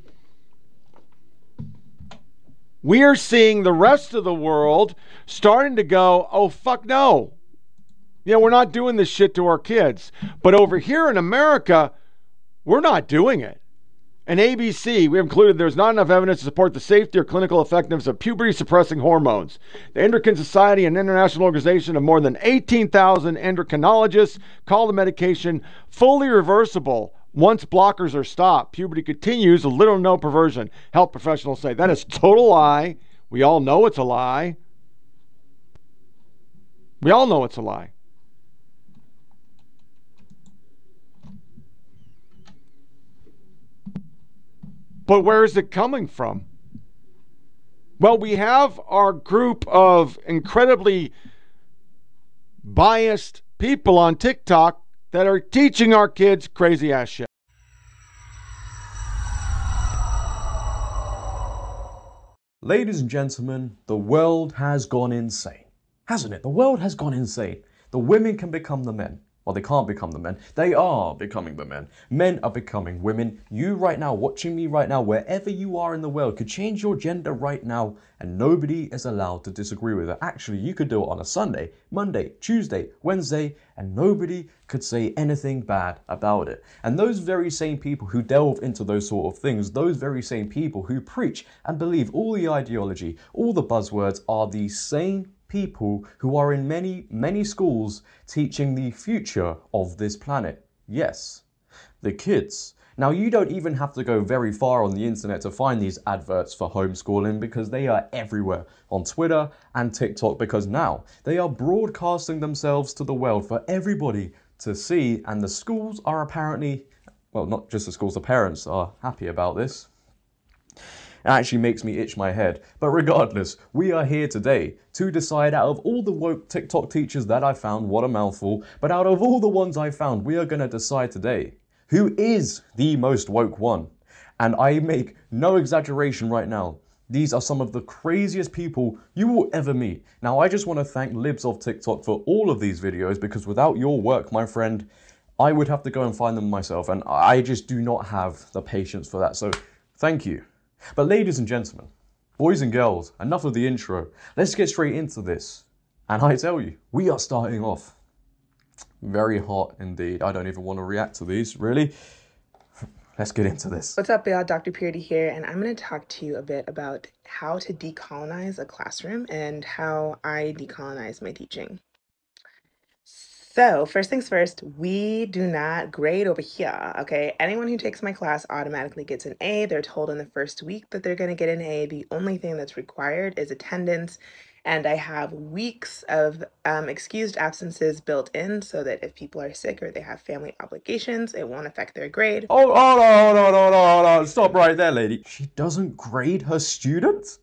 We are seeing the rest of the world starting to go, oh, fuck no. We're not doing this shit to our kids. But over here in America, we're not doing it. And ABC, we have concluded there's not enough evidence to support the safety or clinical effectiveness of puberty-suppressing hormones. The Endocrine Society, an international organization of more than 18,000 endocrinologists, call the medication fully reversible once blockers are stopped. Puberty continues, with little or no perversion. Health professionals say that is total lie. We all know it's a lie. We all know it's a lie. But where is it coming from? Well, we have our group of incredibly biased people on TikTok that are teaching our kids crazy ass shit. Ladies and gentlemen, the world has gone insane, hasn't it? The world has gone insane. The women can become the men. Well, they can't become the men. They are becoming the men. Men are becoming women. You right now, watching me right now, wherever you are in the world, could change your gender right now and nobody is allowed to disagree with it. Actually, you could do it on a Sunday, Monday, Tuesday, Wednesday, and nobody could say anything bad about it. And those very same people who delve into those sort of things, those very same people who preach and believe all the ideology, all the buzzwords, are the same people who are in many schools teaching the future of this planet. Yes, the kids. Now, you don't even have to go very far on the internet to find these adverts for homeschooling, because they are everywhere on Twitter and TikTok, because now they are broadcasting themselves to the world for everybody to see, and the schools are apparently, well, not just the schools, the parents are happy about this. It actually makes me itch my head. But regardless, we are here today to decide, out of all the woke TikTok teachers that I found, what a mouthful, but out of all the ones I found, we are going to decide today who is the most woke one. And I make no exaggeration right now. These are some of the craziest people you will ever meet. Now, I just want to thank Libs of TikTok for all of these videos, because without your work, my friend, I would have to go and find them myself. And I just do not have the patience for that. So thank you. But ladies and gentlemen, boys and girls, enough of the intro. Let's get straight into this. And I tell you, we are starting off very hot indeed. I don't even want to react to these, really. Let's get into this. What's up, y'all? Dr. Purity here, and I'm going to talk to you a bit about how to decolonize a classroom and how I decolonize my teaching. So, first things first, we do not grade over here, okay? Anyone who takes my class automatically gets an A. They're told in the first week that they're going to get an A. The only thing that's required is attendance, and I have weeks of excused absences built in so that if people are sick or they have family obligations, it won't affect their grade. Oh, hold on. Stop right there, lady. She doesn't grade her students?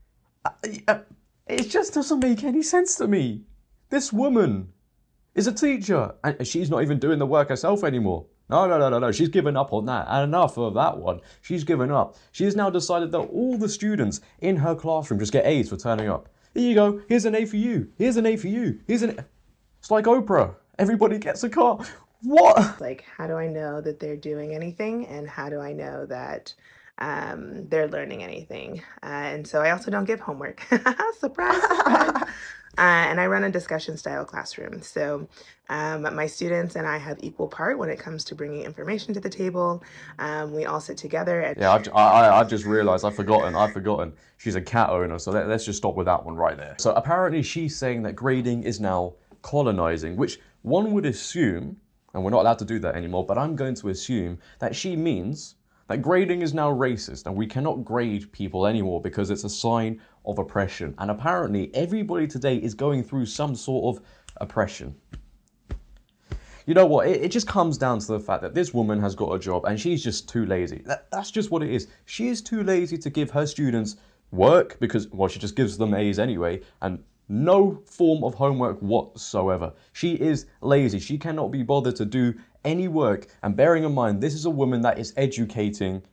It just doesn't make any sense to me. This woman is a teacher, and she's not even doing the work herself anymore. No. She's given up on that. And enough of that one. She's given up. She has now decided that all the students in her classroom just get A's for turning up. Here you go. Here's an A for you. Here's an A for you. Here's an... It's like Oprah. Everybody gets a car. What? Like, how do I know that they're doing anything? And how do I know that they're learning anything? And so I also don't give homework. Surprise, surprise. And I run a discussion style classroom. So my students and I have equal part when it comes to bringing information to the table. We all sit together. And yeah, I've just realized I've forgotten. She's a cat owner. So let's just stop with that one right there. So apparently she's saying that grading is now colonizing, which one would assume, and we're not allowed to do that anymore, but I'm going to assume that she means that grading is now racist and we cannot grade people anymore because it's a sign of oppression. And apparently everybody today is going through some sort of oppression. You know what? It just comes down to the fact that this woman has got a job and she's just too lazy. That's just what it is. She is too lazy to give her students work because, well, she just gives them A's anyway, and no form of homework whatsoever. She is lazy. She cannot be bothered to do any work. And bearing in mind, this is a woman that is educating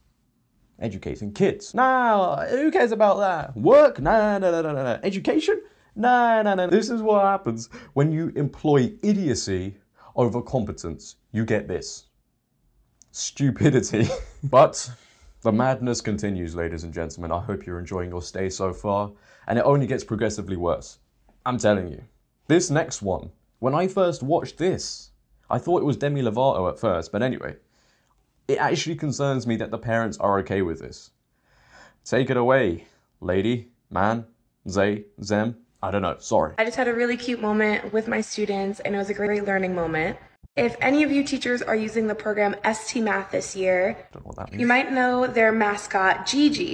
kids. Nah, who cares about that? Work? Nah. Education? Nah. This is what happens when you employ idiocy over competence. You get this. Stupidity. But the madness continues, ladies and gentlemen. I hope you're enjoying your stay so far. And it only gets progressively worse. I'm telling you. This next one, when I first watched this, I thought it was Demi Lovato at first, but anyway, it actually concerns me that the parents are okay with this. Take it away, lady, man, they, them, I don't know, sorry. I just had a really cute moment with my students, and it was a great learning moment. If any of you teachers are using the program ST Math this year, Don't know what that means. you might know their mascot, Gigi.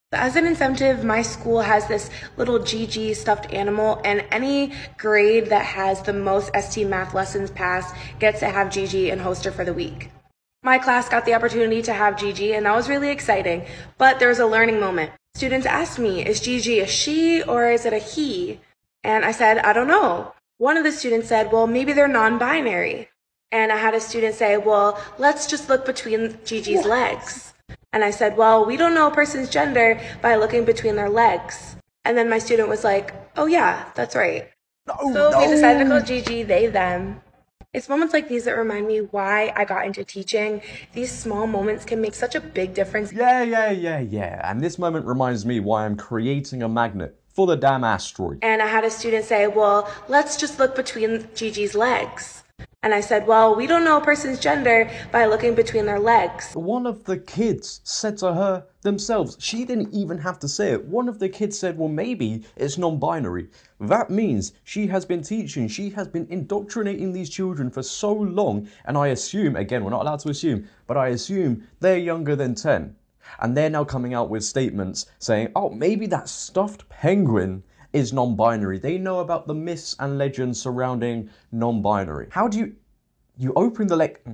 As an incentive, my school has this little Gigi stuffed animal, and any grade that has the most ST math lessons passed gets to have Gigi and host her for the week. My class got the opportunity to have Gigi, and that was really exciting, but there was a learning moment. Students asked me, is Gigi a she or is it a he? And I said, I don't know. One of the students said, well, maybe they're non-binary. And I had a student say, well, let's just look between Gigi's legs. And I said, well, we don't know a person's gender by looking between their legs. And then my student was like, oh yeah, that's right. So they decided to call Gigi they, them. It's moments like these that remind me why I got into teaching. These small moments can make such a big difference. Yeah. And this moment reminds me why I'm creating a magnet for the damn asteroid. And I had a student say, well, let's just look between Gigi's legs. And I said, well, we don't know a person's gender by looking between their legs. One of the kids said to her themselves, she didn't even have to say it. One of the kids said, well, maybe it's non-binary. That means she has been teaching, she has been indoctrinating these children for so long. And I assume, again, we're not allowed to assume, but I assume they're younger than 10. And they're now coming out with statements saying, oh, maybe that stuffed penguin is non-binary. They know about the myths and legends surrounding non-binary. How do you open the leg?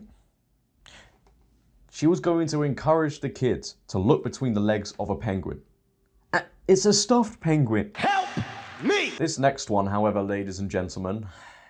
She was going to encourage the kids to look between the legs of a penguin. It's a stuffed penguin. Help me! This next one, however, ladies and gentlemen,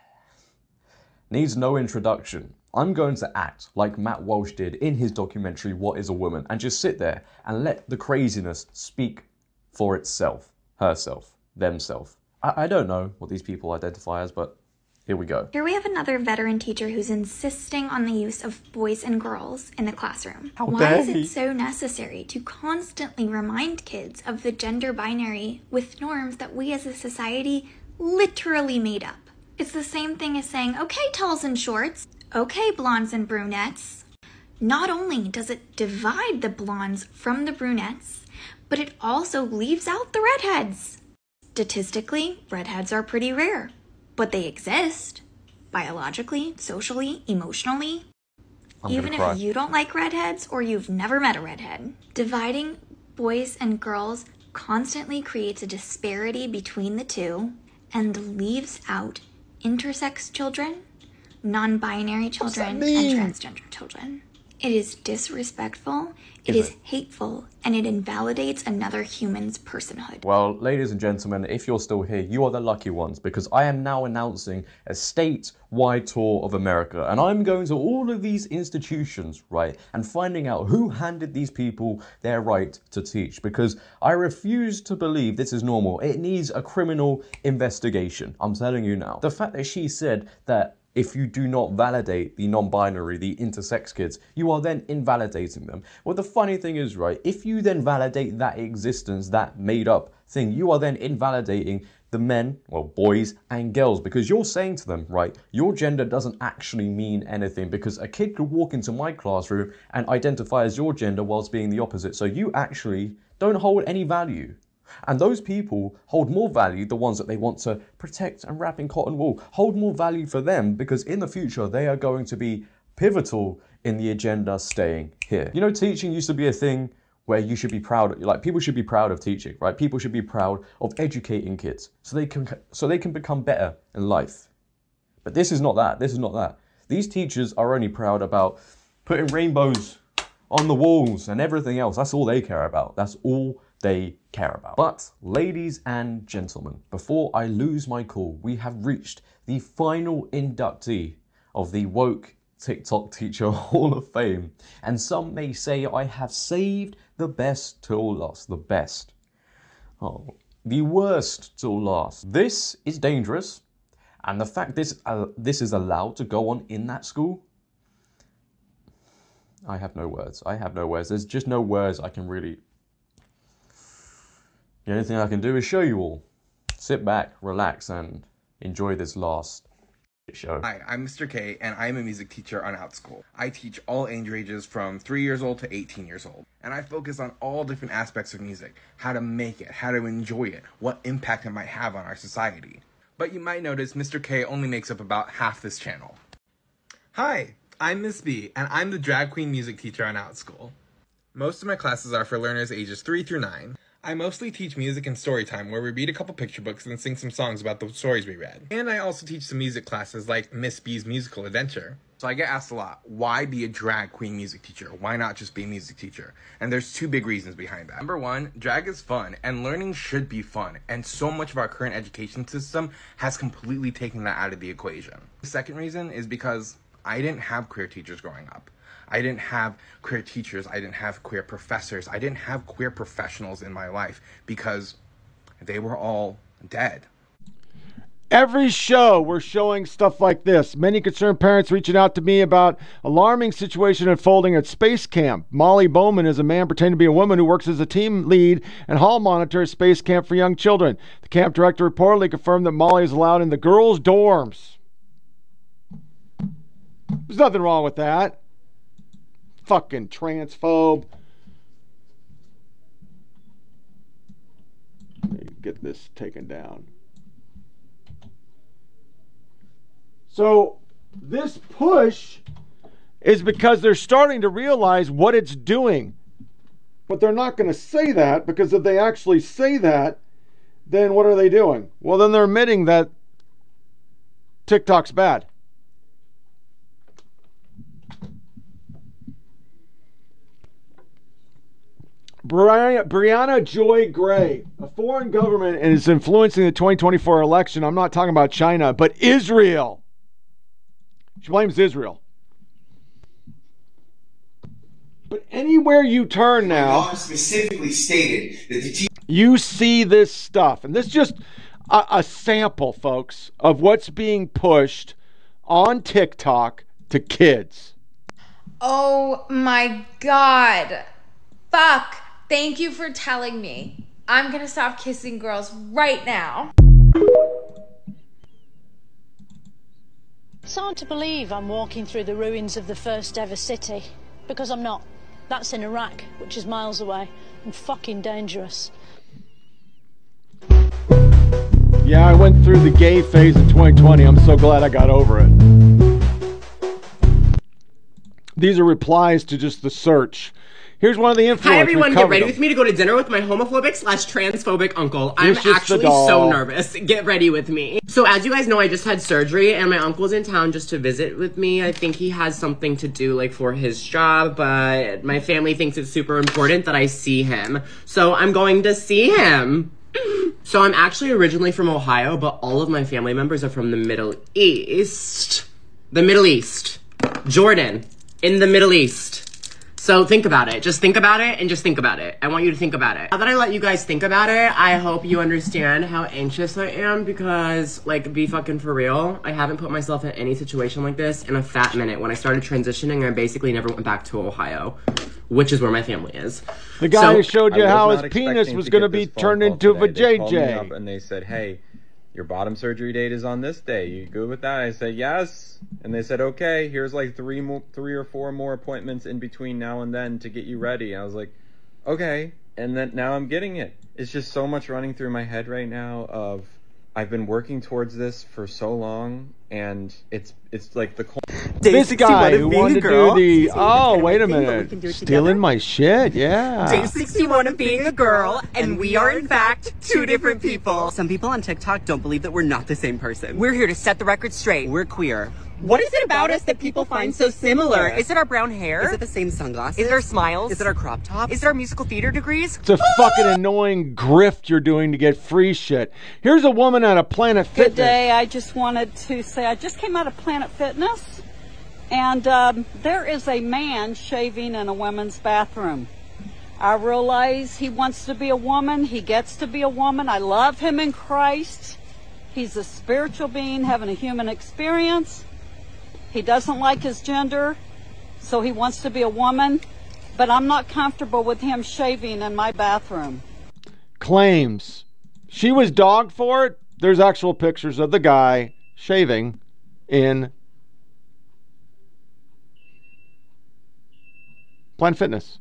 needs no introduction. I'm going to act like Matt Walsh did in his documentary, What is a Woman? And just sit there and let the craziness speak for itself, herself, themselves. I don't know what these people identify as, but here we go. Here we have another veteran teacher who's insisting on the use of boys and girls in the classroom. Why is it so necessary to constantly remind kids of the gender binary with norms that we as a society literally made up? It's the same thing as saying, okay, talls and shorts, okay, blondes and brunettes. Not only does it divide the blondes from the brunettes, but it also leaves out the redheads. Statistically, redheads are pretty rare, but they exist. Biologically, socially, emotionally. Even if you don't like redheads or you've never met a redhead. Dividing boys and girls constantly creates a disparity between the two and leaves out intersex children, non-binary children, and transgender children. It is disrespectful, it is hateful, and it invalidates another human's personhood. Well, ladies and gentlemen, if you're still here, you are the lucky ones, because I am now announcing a statewide tour of America, and I'm going to all of these institutions, right, and finding out who handed these people their right to teach, because I refuse to believe this is normal. It needs a criminal investigation. I'm telling you now. The fact that she said that if you do not validate the non-binary, the intersex kids, you are then invalidating them. Well, the funny thing is, right, if you then validate that existence, that made up thing, you are then invalidating the men, well, boys and girls, because you're saying to them, right, your gender doesn't actually mean anything, because a kid could walk into my classroom and identify as your gender whilst being the opposite. So you actually don't hold any value. And those people hold more value, the ones that they want to protect and wrap in cotton wool, hold more value for them, because in the future they are going to be pivotal in the agenda staying here. You know, teaching used to be a thing where you should be proud, like people should be proud of teaching, right? People should be proud of educating kids so they can become better in life. But this is not that. This is not that. These teachers are only proud about putting rainbows on the walls and everything else. That's all they care about. That's all they care about. But ladies and gentlemen, before I lose my cool, we have reached the final inductee of the Woke TikTok Teacher Hall of Fame. And some may say I have saved the best till last. The best. Oh, the worst till last. This is dangerous. And the fact this is allowed to go on in that school, I have no words. I have no words. There's just no words I can really... The only thing I can do is show you all. Sit back, relax, and enjoy this last show. Hi, I'm Mr. K, and I'm a music teacher on OutSchool. I teach all age ranges from 3 years old to 18 years old. And I focus on all different aspects of music. How to make it, how to enjoy it, what impact it might have on our society. But you might notice Mr. K only makes up about half this channel. Hi, I'm Miss B, and I'm the drag queen music teacher on OutSchool. Most of my classes are for learners ages 3 through 9. I mostly teach music and story time, where we read a couple picture books and sing some songs about the stories we read. And I also teach some music classes like Miss B's Musical Adventure. So I get asked a lot, why be a drag queen music teacher? Why not just be a music teacher? And there's two big reasons behind that. Number one, drag is fun, and learning should be fun. And so much of our current education system has completely taken that out of the equation. The second reason is because I didn't have queer teachers growing up. I didn't have queer teachers. I didn't have queer professors. I didn't have queer professionals in my life because they were all dead. Every show, we're showing stuff like this. Many concerned parents reaching out to me about alarming situation unfolding at Space Camp. Molly Bowman is a man pretending to be a woman who works as a team lead and hall monitor at Space Camp for young children. The camp director reportedly confirmed that Molly is allowed in the girls' dorms. There's nothing wrong with that. Fucking transphobe. Let me get this taken down. So this push is because they're starting to realize what it's doing. But they're not going to say that, because if they actually say that, then what are they doing? Well, then they're admitting that TikTok's bad. Brianna Joy Gray, a foreign government, and is influencing the 2024 election. I'm not talking about China, but Israel. She blames Israel. But anywhere you turn now, specifically stated that you see this stuff. And this is just a sample, folks, of what's being pushed on TikTok to kids. Oh my God. Fuck. Thank you for telling me. I'm going to stop kissing girls right now. It's hard to believe I'm walking through the ruins of the first ever city, because I'm not. That's in Iraq, which is miles away, and fucking dangerous. Yeah, I went through the gay phase in 2020. I'm so glad I got over it. These are replies to just the search. Here's one of the influencers. Hi everyone, get ready with me to go to dinner with my homophobic/transphobic uncle. I'm actually so nervous. Get ready with me. So as you guys know, I just had surgery and my uncle's in town just to visit with me. I think he has something to do like for his job, but my family thinks it's super important that I see him. So I'm going to see him. So I'm actually originally from Ohio, but all of my family members are from the Middle East. The Middle East. Jordan. In the Middle East. So think about it. Just think about it and just think about it. I want you to think about it. Now that I let you guys think about it, I hope you understand how anxious I am because, like, be fucking for real. I haven't put myself in any situation like this in a fat minute. When I started transitioning, I basically never went back to Ohio, which is where my family is. The guy who showed you how his penis was going to be turned into a vajayjay. They called me up and they said, hey, your bottom surgery date is on this day. You good with that? I said, yes. And they said, okay, here's like three or four more appointments in between now and then to get you ready. I was like, okay. And then now I'm getting it. It's just so much running through my head right now of I've been working towards this for so long, and it's like the this guy who wanted to do the wait a minute, stealing my shit. Yeah, Day 61 of being a girl, and we are in fact two different people. Some people on TikTok don't believe that we're not the same person. We're here to set the record straight. We're queer. What is it about us that people find so similar? Is it our brown hair? Is it the same sunglasses? Is it our smiles? Is it our crop tops? Is it our musical theater degrees? It's a fucking annoying grift you're doing to get free shit. Here's a woman at a Planet Fitness. Good day. I just wanted to say I just came out of Planet Fitness, and there is a man shaving in a women's bathroom. I realize he wants to be a woman. He gets to be a woman. I love him in Christ. He's a spiritual being having a human experience. He doesn't like his gender, so he wants to be a woman, but I'm not comfortable with him shaving in my bathroom. Claims she was dogged for it. There's actual pictures of the guy shaving in Planet Fitness.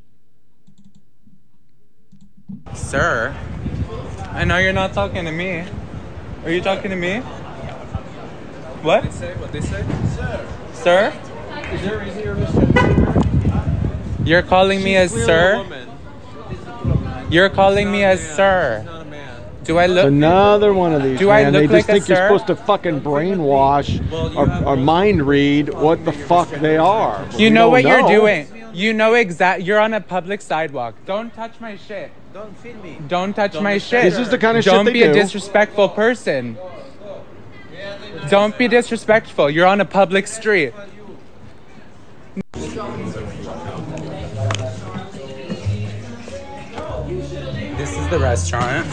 Sir, I know you're not talking to me. Are you talking to me? What? What they say? Sir? Is there a reason you're misgendering her? You're calling me as sir? Woman. You're calling me a sir. Do I look? It's another one of these. Do man. I look They just like think a you're sir? supposed to fucking brainwash or mind read what the fuck they are. But You we know don't what you're know. doing. You know you're on a public sidewalk. Don't touch my shit. Don't feed me. Don't touch my shit. This is the kind of shit Don't they be a do. disrespectful person. Don't be disrespectful. You're on a public street. This is the restaurant.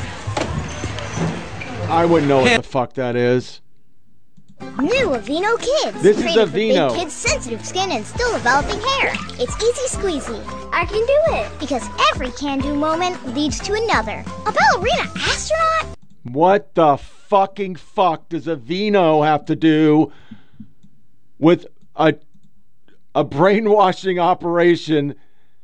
I wouldn't know what the fuck that is. New Aveeno Kids. This is Created for Aveeno. big kids' sensitive skin and still developing hair. It's easy squeezy. I can do it. Because every can-do moment leads to another. A ballerina astronaut? What the fucking fuck does Aveeno have to do with a brainwashing operation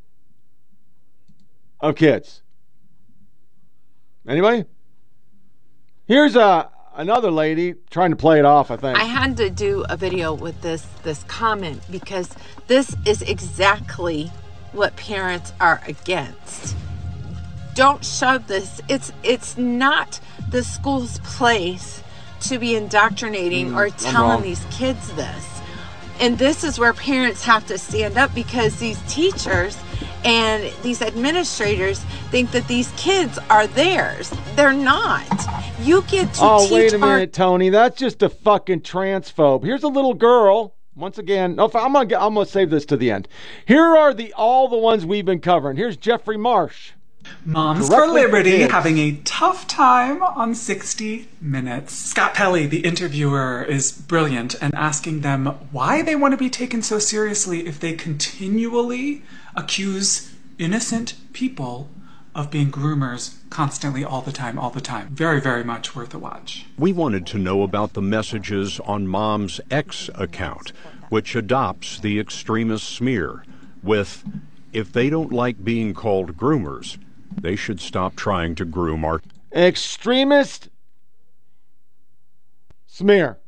of kids? Anybody? Here's another lady trying to play it off, I think. I had to do a video with this comment because this is exactly what parents are against. Don't shove this. It's not the school's place to be indoctrinating or telling these kids this. And this is where parents have to stand up because these teachers and these administrators think that these kids are theirs. They're not. You get to teach. Wait a minute, Tony. That's just a fucking transphobe. Here's a little girl. Once again, no, I'm gonna save this to the end. Here are all the ones we've been covering. Here's Jeffrey Marsh. Moms Directly for Liberty kids. having a tough time on 60 Minutes. Scott Pelley, the interviewer, is brilliant and asking them why they want to be taken so seriously if they continually accuse innocent people of being groomers constantly, all the time. Very, very much worth a watch. We wanted to know about the messages on Mom's X account, which adopts the extremist smear with, if they don't like being called groomers, they should stop trying to groom our... Extremist smear.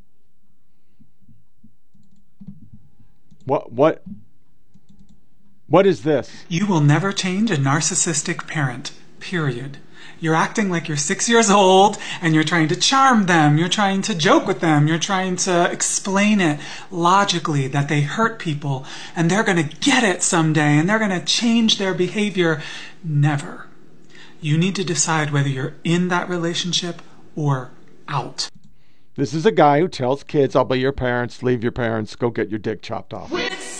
What is this? You will never change a narcissistic parent, period. You're acting like you're 6 years old and you're trying to charm them. You're trying to joke with them. You're trying to explain it logically that they hurt people and they're going to get it someday and they're going to change their behavior. Never. You need to decide whether you're in that relationship or out. This is a guy who tells kids, I'll be your parents, leave your parents, go get your dick chopped off.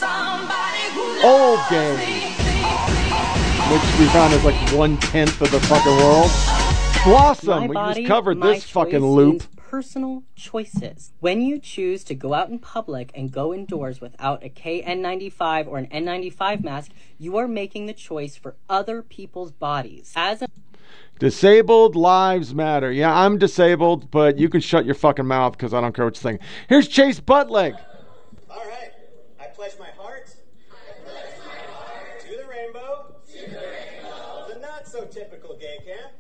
Old game. Which we found is like 1/10 of the fucking world. Blossom, we just covered this fucking loop. Personal choices. When you choose to go out in public and go indoors without a KN95 or an N95 mask, you are making the choice for other people's bodies. Disabled lives matter. Yeah, I'm disabled, but you can shut your fucking mouth because I don't care what you think. Here's Chase Buttleg. All right. I pledge my heart to the rainbow, the not so typical gay camp,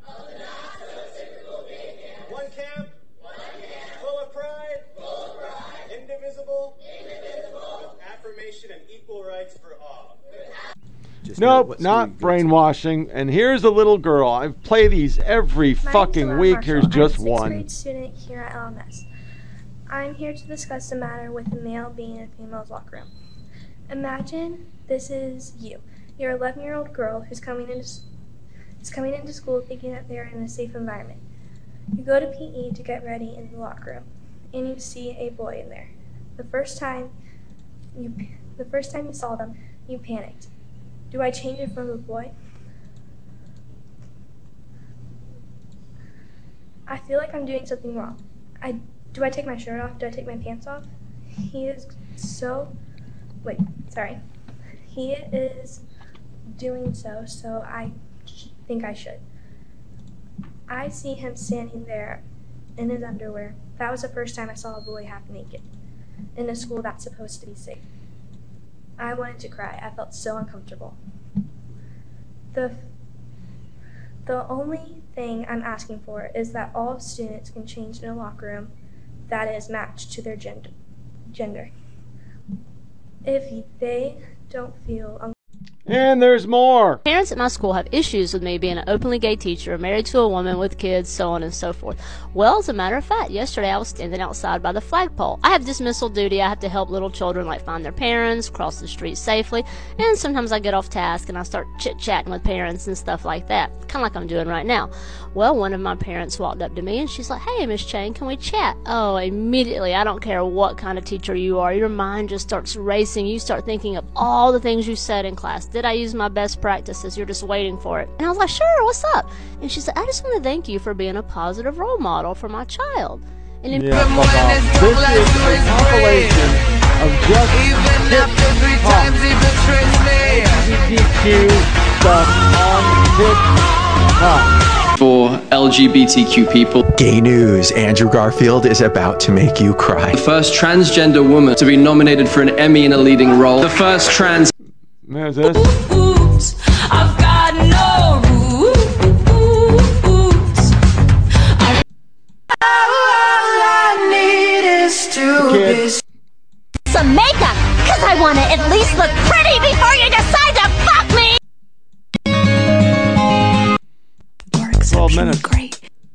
one camp, full of pride, indivisible, affirmation and equal rights for all. Nope, not brainwashing. And here's a little girl. I play these every fucking week. Here's just I'm a one. 6th grade student here at LMS. I'm here to discuss the matter with a male being in a female's locker room. Imagine this is you. You're an 11-year-old girl who's coming into school thinking that they're in a safe environment. You go to PE to get ready in the locker room, and you see a boy in there. The first time you saw them, you panicked. Do I change it from a boy? I feel like I'm doing something wrong. Do I take my shirt off? Do I take my pants off? He is doing so I think I should. I see him standing there in his underwear. That was the first time I saw a boy half naked in a school that's supposed to be safe. I wanted to cry. I felt so uncomfortable. The only thing I'm asking for is that all students can change in a locker room that is matched to their gender. If they don't feel And there's more. Parents at my school have issues with me being an openly gay teacher, married to a woman with kids, so on and so forth. Well, as a matter of fact, yesterday I was standing outside by the flagpole. I have dismissal duty. I have to help little children like find their parents, cross the street safely, and sometimes I get off task and I start chit-chatting with parents and stuff like that, kind of like I'm doing right now. Well, one of my parents walked up to me and she's like, "Hey, Miss Chang, can we chat?" Oh, immediately, I don't care what kind of teacher you are, your mind just starts racing. You start thinking of all the things you said in class. Did I use my best practices? You're just waiting for it. And I was like, "Sure, what's up?" And she said, "I just want to thank you for being a positive role model for my child." And in This is a compilation of just LGBTQ stuff on TikTok. For LGBTQ people. Gay news. Andrew Garfield is about to make you cry. The first transgender woman to be nominated for an Emmy in a leading role. The first trans... There's this. I've got no roots. All I need is to be some makeup, because I want to at least look pretty before you decide to fuck me! 12 minutes. Great.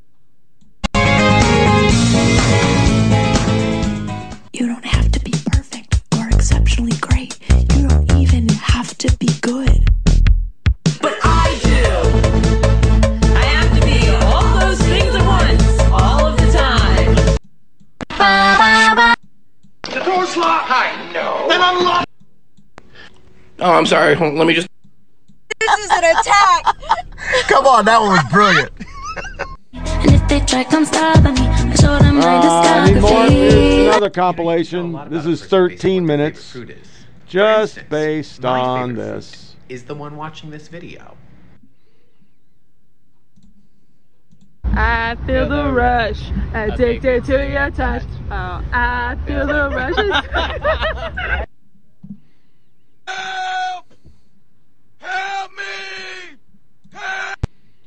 You don't have to be perfect or exceptionally great. You don't even have to be good. But I do. I have to be all those things at once, all of the time. The door's locked. I know. Then unlock. Oh, I'm sorry. Let me just. This is an attack. Come on, that one was brilliant. And if they try, come stop me. I show them my Anymore. Here's discography. another compilation. This is 13 minutes. Just based on this. Is the one watching this video. I feel the rush, addicted to your touch. Oh, I feel the rush. Help me! Help!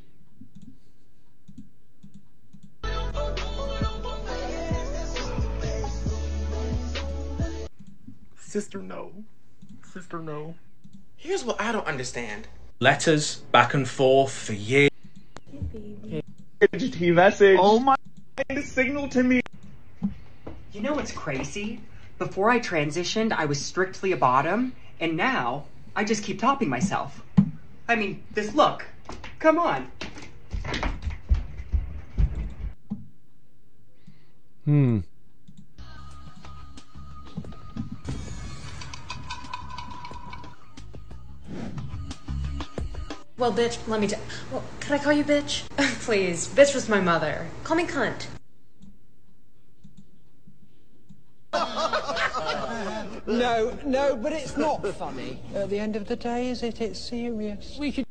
Sister, no. Sister, no. Here's what I don't understand. Letters back and forth for years. He message. Oh my! Signal to me. You know what's crazy? Before I transitioned, I was strictly a bottom, and now I just keep topping myself. I mean, this look. Come on. Well, bitch, let me well, can I call you bitch? Please, bitch was my mother. Call me cunt. No, but it's not funny. At the end of the day, is it? It's serious. We could.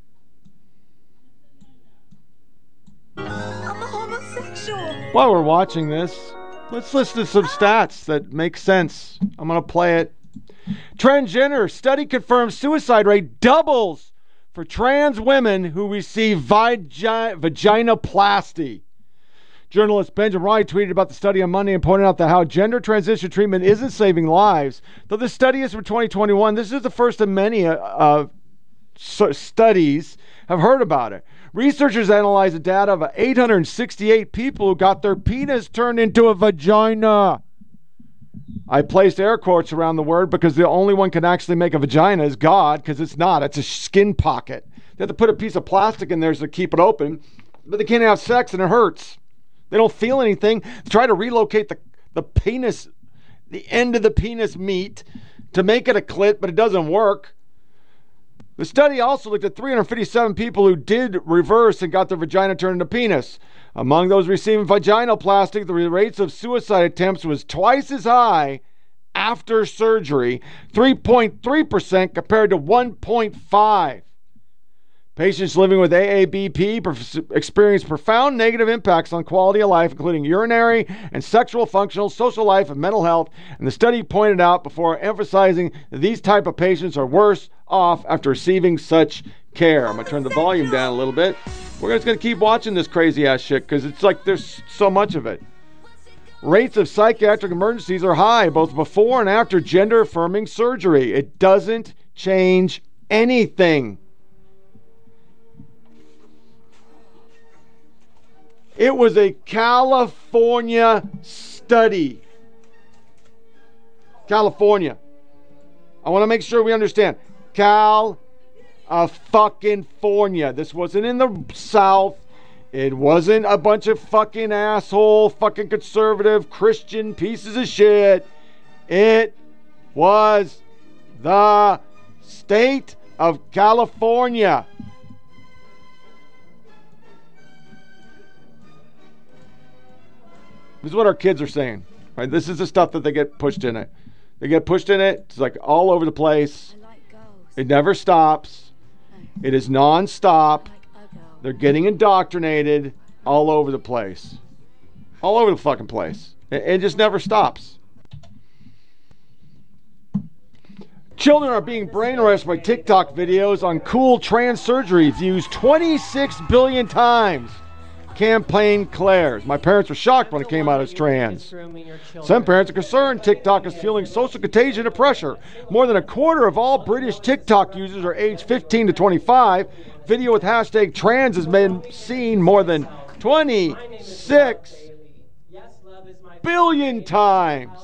I'm a homosexual. While we're watching this, let's listen to some stats that make sense. I'm going to play it. Transgender study confirms suicide rate doubles for trans women who receive vaginoplasty. Journalist Benjamin Wright tweeted about the study on Monday and pointed out that how gender transition treatment isn't saving lives. Though this study is from 2021, this is the first of many studies have heard about it. Researchers analyzed the data of 868 people who got their penis turned into a vagina. I placed air quotes around the word because the only one can actually make a vagina is God, because it's not. It's a skin pocket. They have to put a piece of plastic in there to keep it open, but they can't have sex and it hurts. They don't feel anything. They try to relocate the penis, the end of the penis meat to make it a clit, but it doesn't work. The study also looked at 357 people who did reverse and got their vagina turned into penis. Among those receiving vaginoplasty, the rates of suicide attempts was twice as high after surgery, 3.3% compared to 1.5%. Patients living with AABP experience profound negative impacts on quality of life, including urinary and sexual functional, social life, and mental health. And the study pointed out before emphasizing that these type of patients are worse off after receiving such care. I'm going to turn the volume down a little bit. We're just going to keep watching this crazy ass shit because it's like there's so much of it. Rates of psychiatric emergencies are high both before and after gender affirming surgery. It doesn't change anything. It was a California study. California. I want to make sure we understand. California. This wasn't in the South. It wasn't a bunch of fucking asshole, fucking conservative Christian pieces of shit. It was the state of California. This is what our kids are saying. Right? This is the stuff that they get pushed in it. They get pushed in it. It's like all over the place. It never stops. It is non-stop. They're getting indoctrinated all over the place. All over the fucking place. It just never stops. Children are being brainwashed by TikTok videos on cool trans surgery views 26 billion times. Campaign Claire's. My parents were shocked when it came out as trans. Some parents are concerned TikTok is feeling social contagion and pressure. More than a quarter of all British TikTok users are aged 15 to 25. Video with hashtag trans has been seen more than 26 billion times.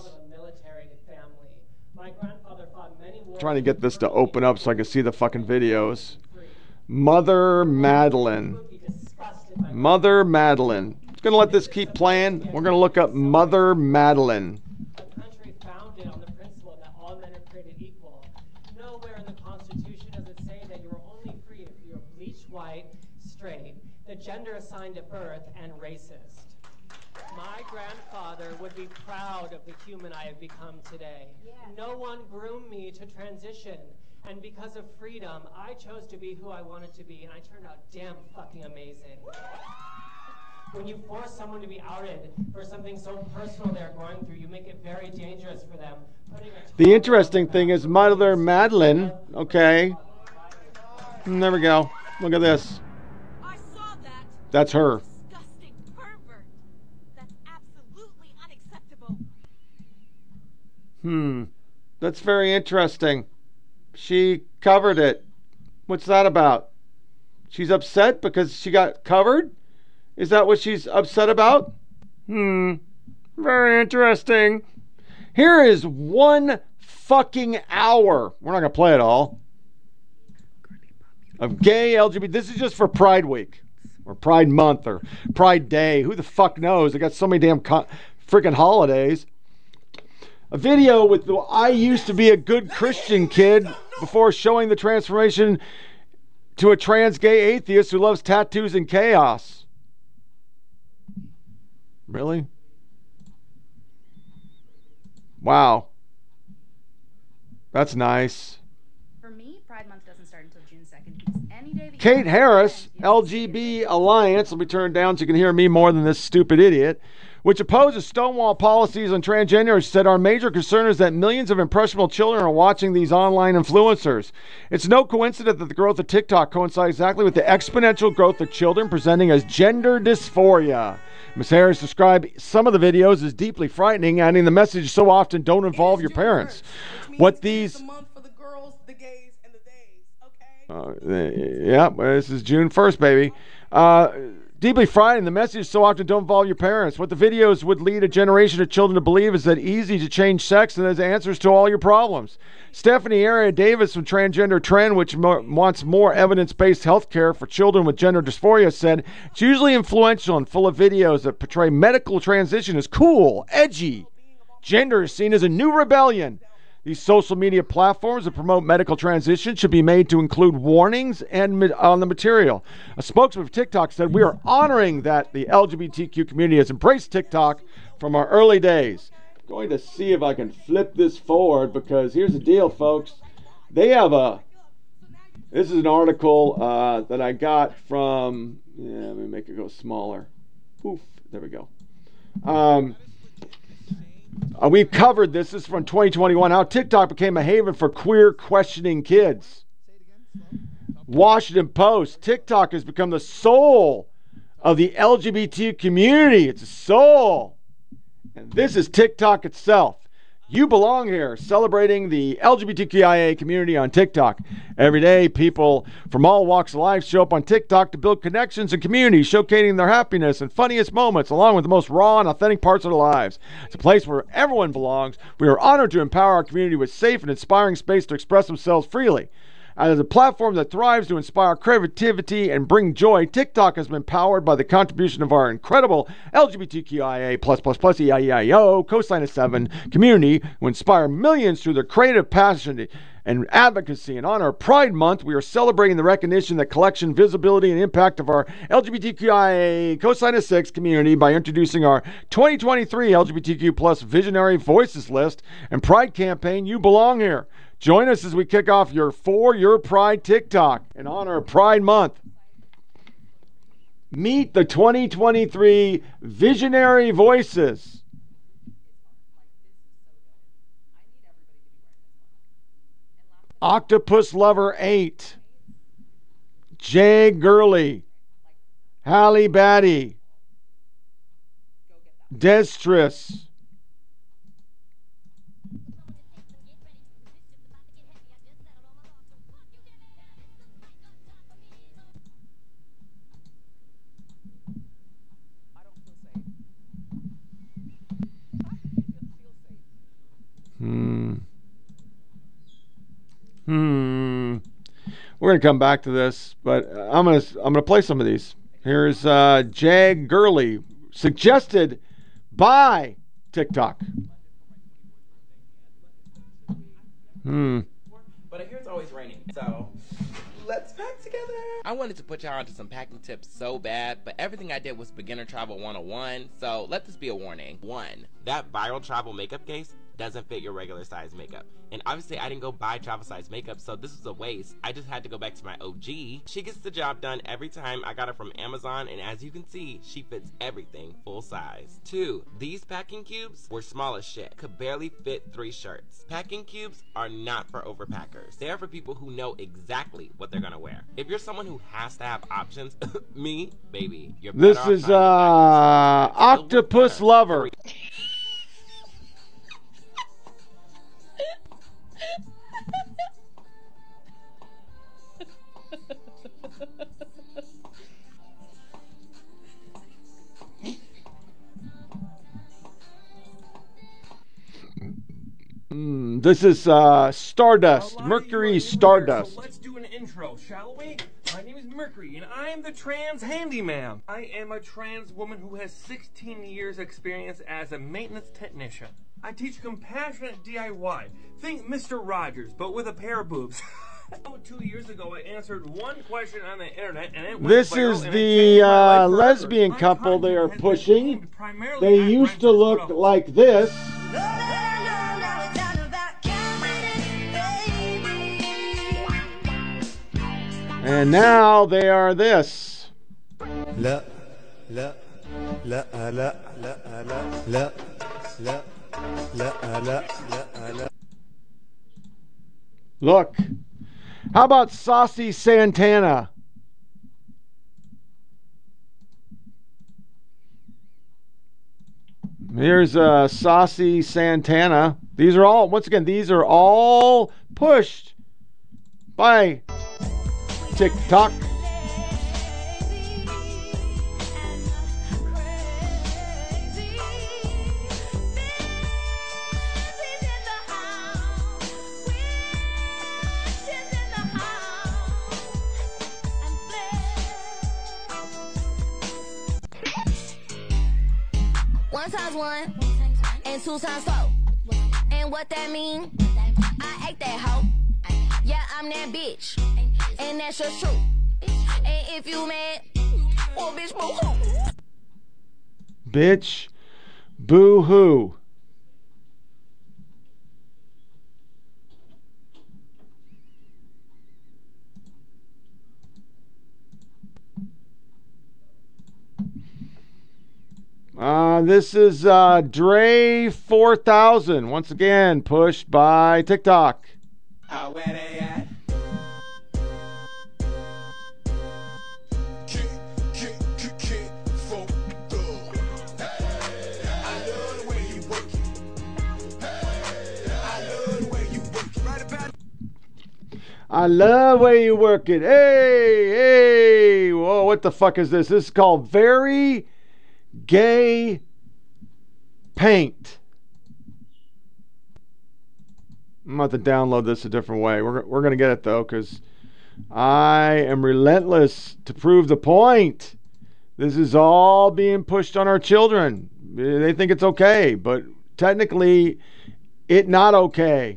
Trying to get this to open up so I can see the fucking videos. Mother Madeline. Mother Madeline. It's going to let this keep playing. We're going to look up Mother Madeline. A country founded on the principle that all men are created equal. Nowhere in the Constitution does it say that you're only free if you're bleached white, straight, the gender assigned at birth, and racist. My grandfather would be proud of the human I have become today. No one groomed me to transition. And because of freedom, I chose to be who I wanted to be, and I turned out damn fucking amazing. When you force someone to be outed for something so personal they're going through, you make it very dangerous for them. The interesting thing is Mother Madeline, okay. There we go. Look at this. I saw that. That's her. Disgusting pervert. That's absolutely unacceptable. That's very interesting. She covered it. What's that about? She's upset because she got covered? Is that what she's upset about? Very interesting. Here is 1 fucking hour. We're not going to play it all. Of gay LGBT. This is just for Pride Week. Or Pride Month. Or Pride Day. Who the fuck knows? They got so many damn freaking holidays. A video with the I used to be a good Christian kid before showing the transformation to a trans gay atheist who loves tattoos and chaos. Really? Wow. That's nice. For me, Pride Month doesn't start until June 2nd because any day that Kate Harris, LGB Alliance, will be turned down so you can hear me more than this stupid idiot, which opposes Stonewall policies on transgender, said our major concern is that millions of impressionable children are watching these online influencers. It's no coincidence that the growth of TikTok coincides exactly with the exponential growth of children presenting as gender dysphoria. Ms. Harris described some of the videos as deeply frightening, adding the message so often don't involve your parents. What these... Yeah, this is June 1st, baby. Deeply frightening. The message so often don't involve your parents. What the videos would lead a generation of children to believe is that easy to change sex and has answers to all your problems. Stephanie Area Davis from Transgender Trend, which wants more evidence-based health care for children with gender dysphoria, said it's usually influential and full of videos that portray medical transition as cool, edgy. Gender is seen as a new rebellion. These social media platforms that promote medical transition should be made to include warnings on the material. A spokesman for TikTok said, "We are honoring that the LGBTQ community has embraced TikTok from our early days." I'm going to see if I can flip this forward because here's the deal, folks. They have this is an article that I got from, let me make it go smaller. Oof, there we go. We've covered this. This is from 2021. How TikTok became a haven for queer questioning kids. Washington Post. TikTok has become the soul of the LGBT community. It's a soul. And this is TikTok itself. You Belong Here, celebrating the LGBTQIA community on TikTok. Every day, people from all walks of life show up on TikTok to build connections and communities, showcasing their happiness and funniest moments, along with the most raw and authentic parts of their lives. It's a place where everyone belongs. We are honored to empower our community with safe and inspiring space to express themselves freely. As a platform that thrives to inspire creativity and bring joy, TikTok has been powered by the contribution of our incredible LGBTQIA++, EIEIO, cosign of 7 community who inspire millions through their creative passion and advocacy. And on our Pride Month, we are celebrating the recognition, the collection, visibility, and impact of our LGBTQIA cosign of 6 community by introducing our 2023 LGBTQ+ Visionary Voices list and Pride campaign, You Belong Here. Join us as we kick off For Your Pride TikTok in honor of Pride Month. Meet the 2023 Visionary Voices. Octopus Lover 8, Jay Gurley, Halle Batty, Destris, We're gonna come back to this, but I'm gonna play some of these. Here's Jag Gurley, suggested by TikTok. But I hear it's always raining, so let's pack together. I wanted to put y'all onto some packing tips so bad, but everything I did was beginner travel 101, so let this be a warning. 1. That viral travel makeup case doesn't fit your regular size makeup. And obviously I didn't go buy travel size makeup, so this is a waste. I just had to go back to my OG. She gets the job done every time. I got her from Amazon, and as you can see, she fits everything full size. 2. These packing cubes were small as shit. Could barely fit 3 shirts. Packing cubes are not for overpackers. They are for people who know exactly what they're gonna wear. If you're someone who has to have options, me, baby, you're better This off is trying to Octopus Lover. This is Stardust, Mercury Stardust. So let's do an intro, shall we? My name is Mercury, and I am the trans handyman. I am a trans woman who has 16 years experience as a maintenance technician. I teach compassionate DIY. Think Mr. Rogers, but with a pair of boobs. 2 years ago, I answered one question on the internet, and it went This viral, is and it the changed my life forever. lesbian My couple they are content has been pushing. aimed primarily They at used to look like this. And now they are this. لا لا لا لا لا لا لا لا لا لا لا. Look. How about Saucy Santana? Here's Saucy Santana. These are all, once again, these are all pushed by TikTok. One times one and 2 times 4. And what that mean? I ate that hoe. Yeah, I'm that bitch. And that's just true. And if you mad, well, bitch, boo-hoo. Bitch, boo-hoo. This is Dre 4000. Once again, pushed by TikTok. Where they at? I love where you work it. Hey, hey. Whoa, what the fuck is this? This is called Very Gay Paint. I'm about to download this a different way. We're going to get it, though, because I am relentless to prove the point. This is all being pushed on our children. They think it's okay, but technically, it not okay.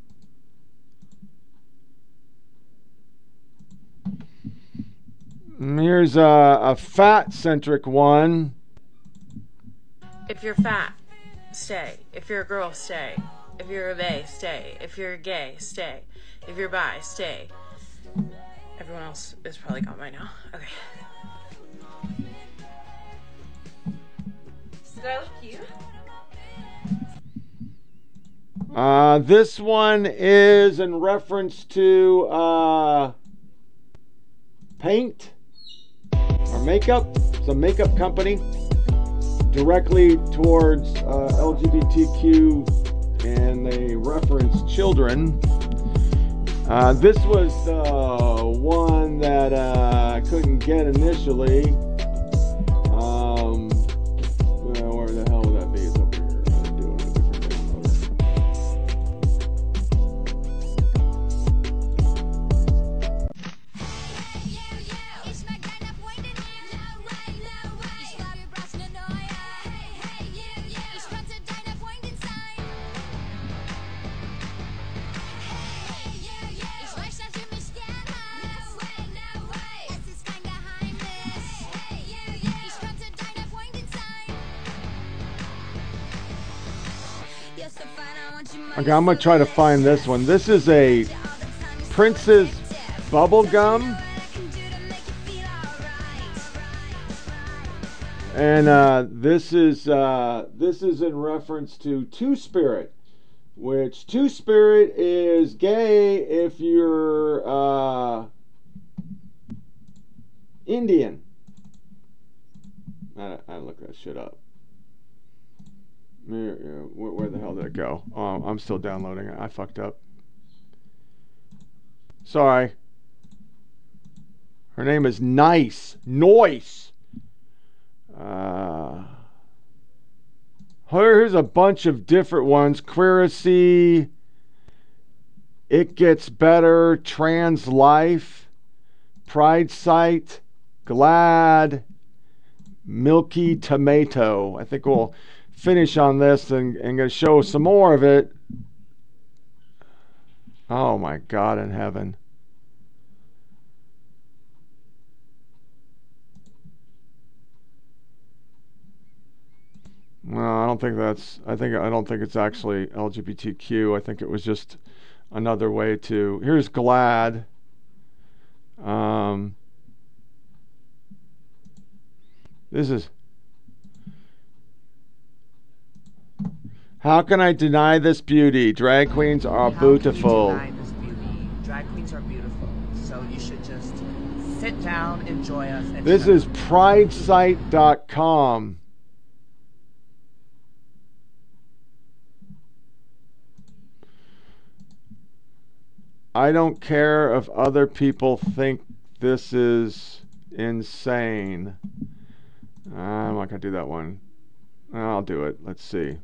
Here's a fat-centric one. If you're fat, stay. If you're a girl, stay. If you're a bae, stay. If you're gay, stay. If you're bi, stay. Everyone else is probably gone by now. Okay. Did I look cute? This one is in reference to paint or makeup. It's a makeup company directly towards LGBTQ, and they reference children. This was one that I couldn't get initially. Where the hell would that be? It's over here. I'm doing a different Okay, I'm going to try to find this one. This is a Prince's Bubblegum. And this is in reference to Two-Spirit, which Two-Spirit is gay if you're Indian. I looked that shit up. Where the hell did it go? Oh, I'm still downloading it. I fucked up. Sorry. Her name is Nice. Here's a bunch of different ones. Queeracy. It Gets Better. Trans Life. Pride Site. Glad. Milky Tomato. I think we'll finish on this and going to show some more of it. Oh my God in heaven. No, I don't think that's, I don't think it's actually LGBTQ. I think it was just another way to, here's Glad. This is, how can I deny this beauty? Drag queens are beautiful. How can you deny this beauty? Drag queens are beautiful. So you should just sit down, enjoy us. And this is pridesite.com. I don't care if other people think this is insane. I'm not going to do that one. I'll do it. Let's see.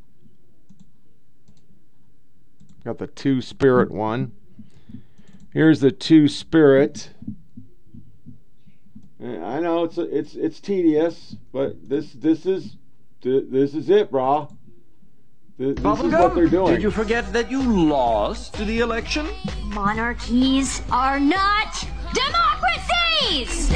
Got the Two-Spirit one. Here's the Two-Spirit. I know it's tedious, but this is it, brah. This is what they're doing. Did you forget that you lost the election? Monarchies are not democracies!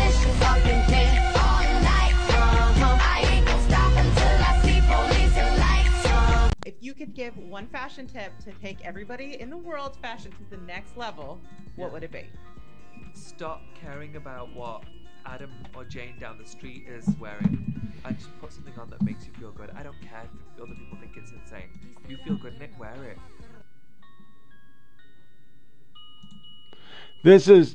If you could give one fashion tip to take everybody in the world's fashion to the next level, what would it be? Stop caring about what Adam or Jane down the street is wearing and just put something on that makes you feel good. I don't care if other people think it's insane. If you feel good in it, wear it. This is...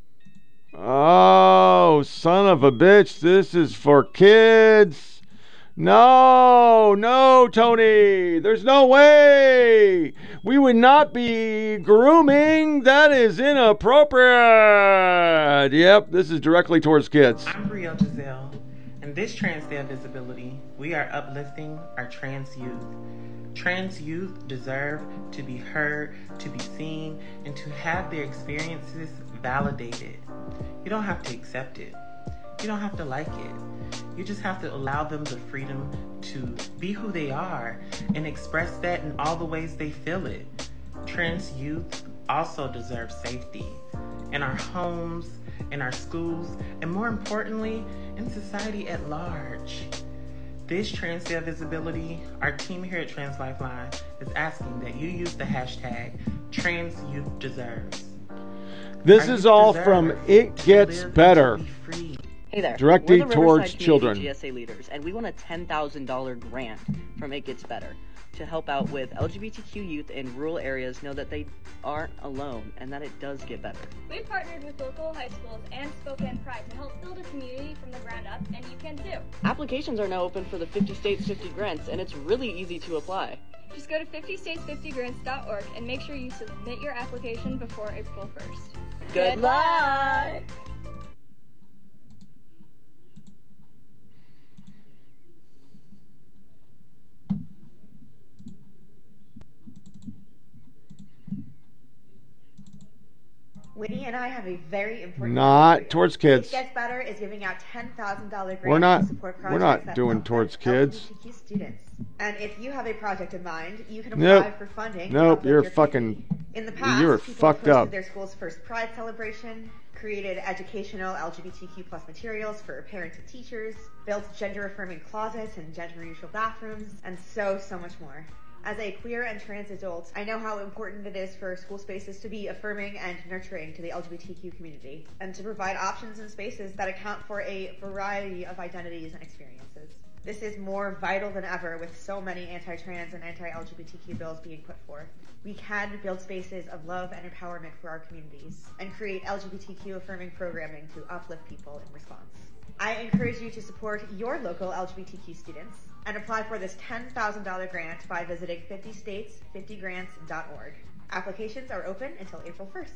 Oh, son of a bitch. This is for kids. No, Tony. There's no way. We would not be grooming. That is inappropriate. Yep, this is directly towards kids. I'm Brielle Giselle. In this Trans Day of Visibility, we are uplifting our trans youth. Trans youth deserve to be heard, to be seen, and to have their experiences validated. You don't have to accept it. You don't have to like it. You just have to allow them the freedom to be who they are and express that in all the ways they feel it. Trans youth also deserve safety in our homes, in our schools, and more importantly, in society at large. This Trans Day of Visibility, our team here at Trans Lifeline is asking that you use the hashtag #TransYouthDeserves. This is all from It Gets Better. Hey there. Directed We're the towards Riverside children. Community GSA leaders, and we won a $10,000 grant from It Gets Better to help out with LGBTQ youth in rural areas know that they aren't alone and that it does get better. We partnered with local high schools and Spokane Pride to help build a community from the ground up, and you can too. Applications are now open for the 50 States 50 Grants, and it's really easy to apply. Just go to 50states50grants.org and make sure you submit your application before April 1st. Good luck! Winnie and I have a very important Not towards kids. It Gets Better is giving out $10,000 grants We're not. to support projects We're not that doing help towards kids. LGBTQ students. And if you have a project in mind, you can apply Nope. for funding. to Nope. uplift You're your fucking. In the past, You're people fucked hosted up. their school's first Pride celebration, created educational LGBTQ plus materials for parents and teachers, built gender-affirming closets and gender-neutral bathrooms, and so much more. As a queer and trans adult, I know how important it is for school spaces to be affirming and nurturing to the LGBTQ community, and to provide options and spaces that account for a variety of identities and experiences. This is more vital than ever with so many anti-trans and anti-LGBTQ bills being put forth. We can build spaces of love and empowerment for our communities, and create LGBTQ affirming programming to uplift people in response. I encourage you to support your local LGBTQ students and apply for this $10,000 grant by visiting 50states50grants.org. Applications are open until April 1st.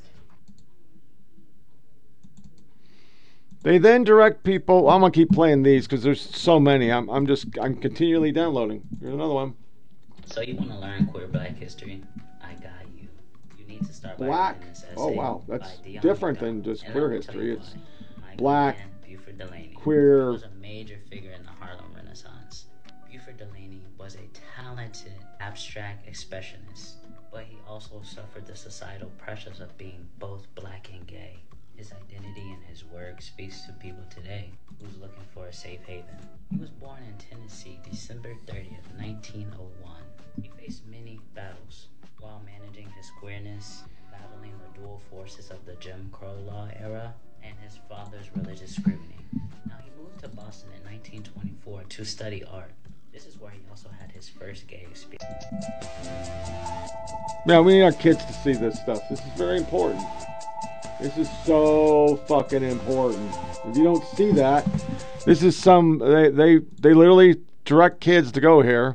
They then direct people. I'm gonna keep playing these because there's so many. I'm continually downloading. Here's another one. So you want to learn queer Black history? I got you. You need to start by Black. reading this essay. Oh wow, that's by Dion different McDonald. than just And queer I will tell history. you It's why. black, Buford Delaney queer. was a major figure in the Harlem Renaissance. Buford Delaney was a talented abstract expressionist, but he also suffered the societal pressures of being both black and gay. His identity and his work speaks to people today who's looking for a safe haven. He was born in Tennessee, December 30th, 1901. He faced many battles while managing his queerness, battling the dual forces of the Jim Crow law era and his father's religious scrutiny. Now he moved to Boston in 1924 to study art. This is where he also had his first gay experience. Yeah, we need our kids to see this stuff. This is very important. This is so fucking important. If you don't see that, this is they literally direct kids to go here.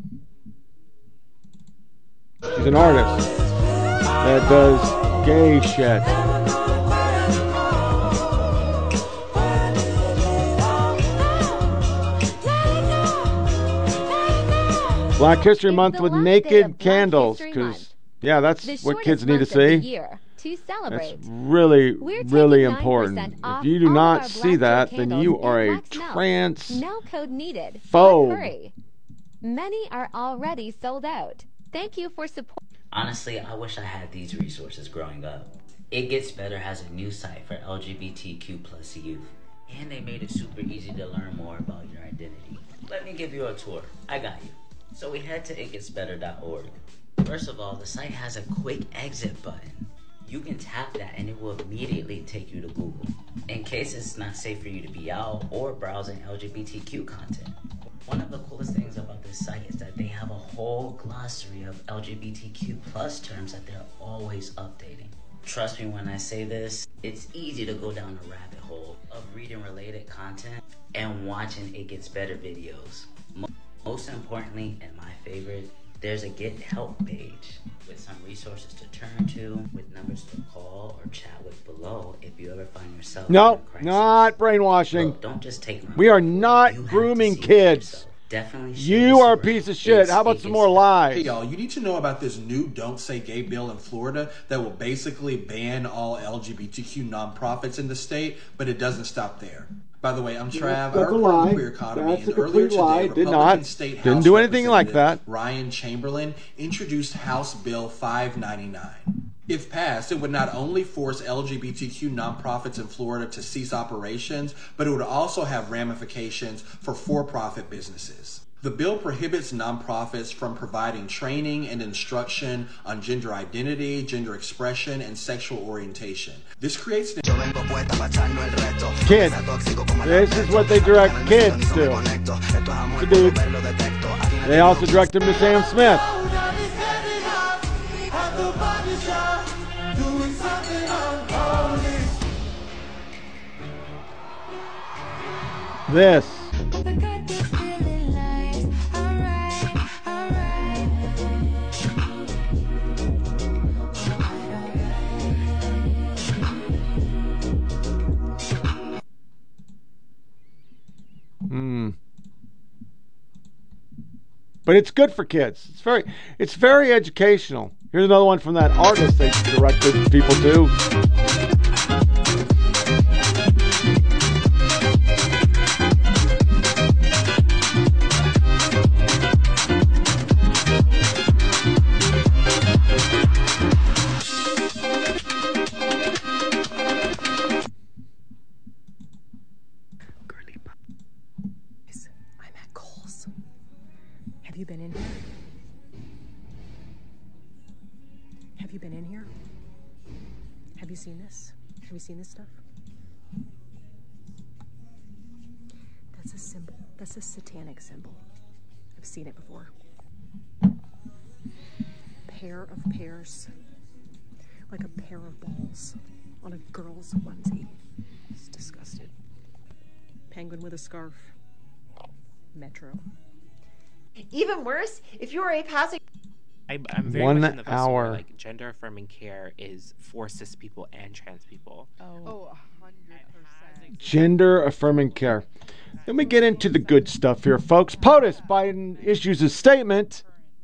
He's an artist that does gay shit. Black History Month with naked candles, because yeah, that's what kids need to see. To celebrate. That's really, really 9% important. off If you do all not of our see Black that, Joe then candles you are and a wax melts. trans No code needed. phobe. But hurry. Many are already sold out. Thank you for support. Honestly, I wish I had these resources growing up. It Gets Better has a new site for LGBTQ plus youth, and they made it super easy to learn more about your identity. Let me give you a tour. I got you. So we head to itgetsbetter.org. First of all, the site has a quick exit button. You can tap that and it will immediately take you to Google, in case it's not safe for you to be out or browsing LGBTQ content. One of the coolest things about this site is that they have a whole glossary of LGBTQ plus terms that they're always updating. Trust me when I say this, it's easy to go down a rabbit hole of reading related content and watching It Gets Better videos. Most importantly, and my favorite, there's a Get Help page with some resources to turn to, with numbers to call or chat with below if you ever find yourself in a No, crisis. not brainwashing. Look, don't just take my We are word for it. not You have grooming to see for kids. yourself. Definitely You are a piece of shit. How about some more lies? Hey y'all, you need to know about this new Don't Say Gay bill in Florida that will basically ban all LGBTQ nonprofits in the state, but it doesn't stop there. By the way, I'm Trav. That's I a work for lie. the queer economy, That's a and earlier complete lie. today, Did Republican not. State Didn't House do anything like Representative that. Ryan Chamberlain introduced House Bill 599. If passed, it would not only force LGBTQ nonprofits in Florida to cease operations, but it would also have ramifications for for-profit businesses. The bill prohibits nonprofits from providing training and instruction on gender identity, gender expression, and sexual orientation. This creates Kids. This is what they direct kids to. Dude. They also direct them to Sam Smith. This. But it's good for kids. It's very educational. Here's another one from that artist they directed people to. I'm at Kohl's. Have you been in here? Have you been in here? Have you seen this? Have you seen this stuff? That's a symbol. That's a satanic symbol. I've seen it before. Pair of pears. Like a pair of balls on a girl's onesie. It's disgusted. Penguin with a scarf. Metro. Even worse, if you're a passing. I'm very 1 much in the vessel hour. where, like, gender affirming care is for cis people and trans people. Oh, 100%. Gender affirming care. Then we get into the good stuff here, folks. POTUS, Biden issues a statement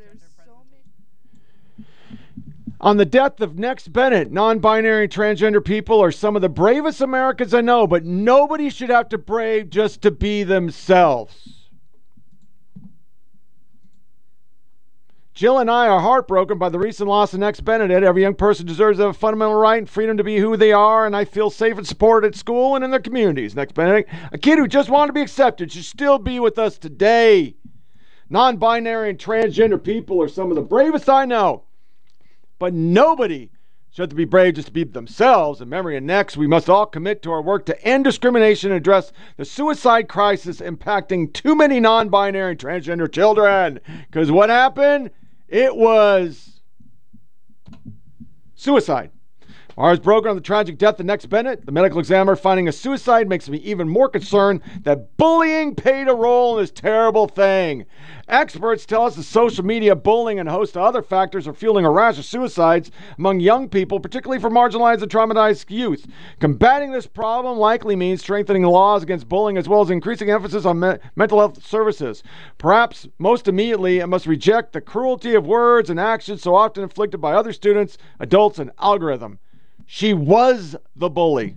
on the death of Next Bennett. Non-binary and transgender people are some of the bravest Americans I know, but nobody should have to brave just to be themselves. Jill and I are heartbroken by the recent loss of Next Benedict. Every young person deserves to have a fundamental right and freedom to be who they are, and I feel safe and supported at school and in their communities. Next Benedict, a kid who just wanted to be accepted, should still be with us today. Non-binary and transgender people are some of the bravest I know, but nobody should have to be brave just to be themselves. In memory of Next, we must all commit to our work to end discrimination and address the suicide crisis impacting too many non-binary and transgender children. Because what happened? It was suicide. My heart is broken on the tragic death of Next Bennett. The medical examiner finding a suicide makes me even more concerned that bullying played a role in this terrible thing. Experts tell us that social media, bullying, and a host of other factors are fueling a rash of suicides among young people, particularly for marginalized and traumatized youth. Combating this problem likely means strengthening laws against bullying as well as increasing emphasis on mental health services. Perhaps most immediately, it must reject the cruelty of words and actions so often inflicted by other students, adults, and algorithm. She was the bully.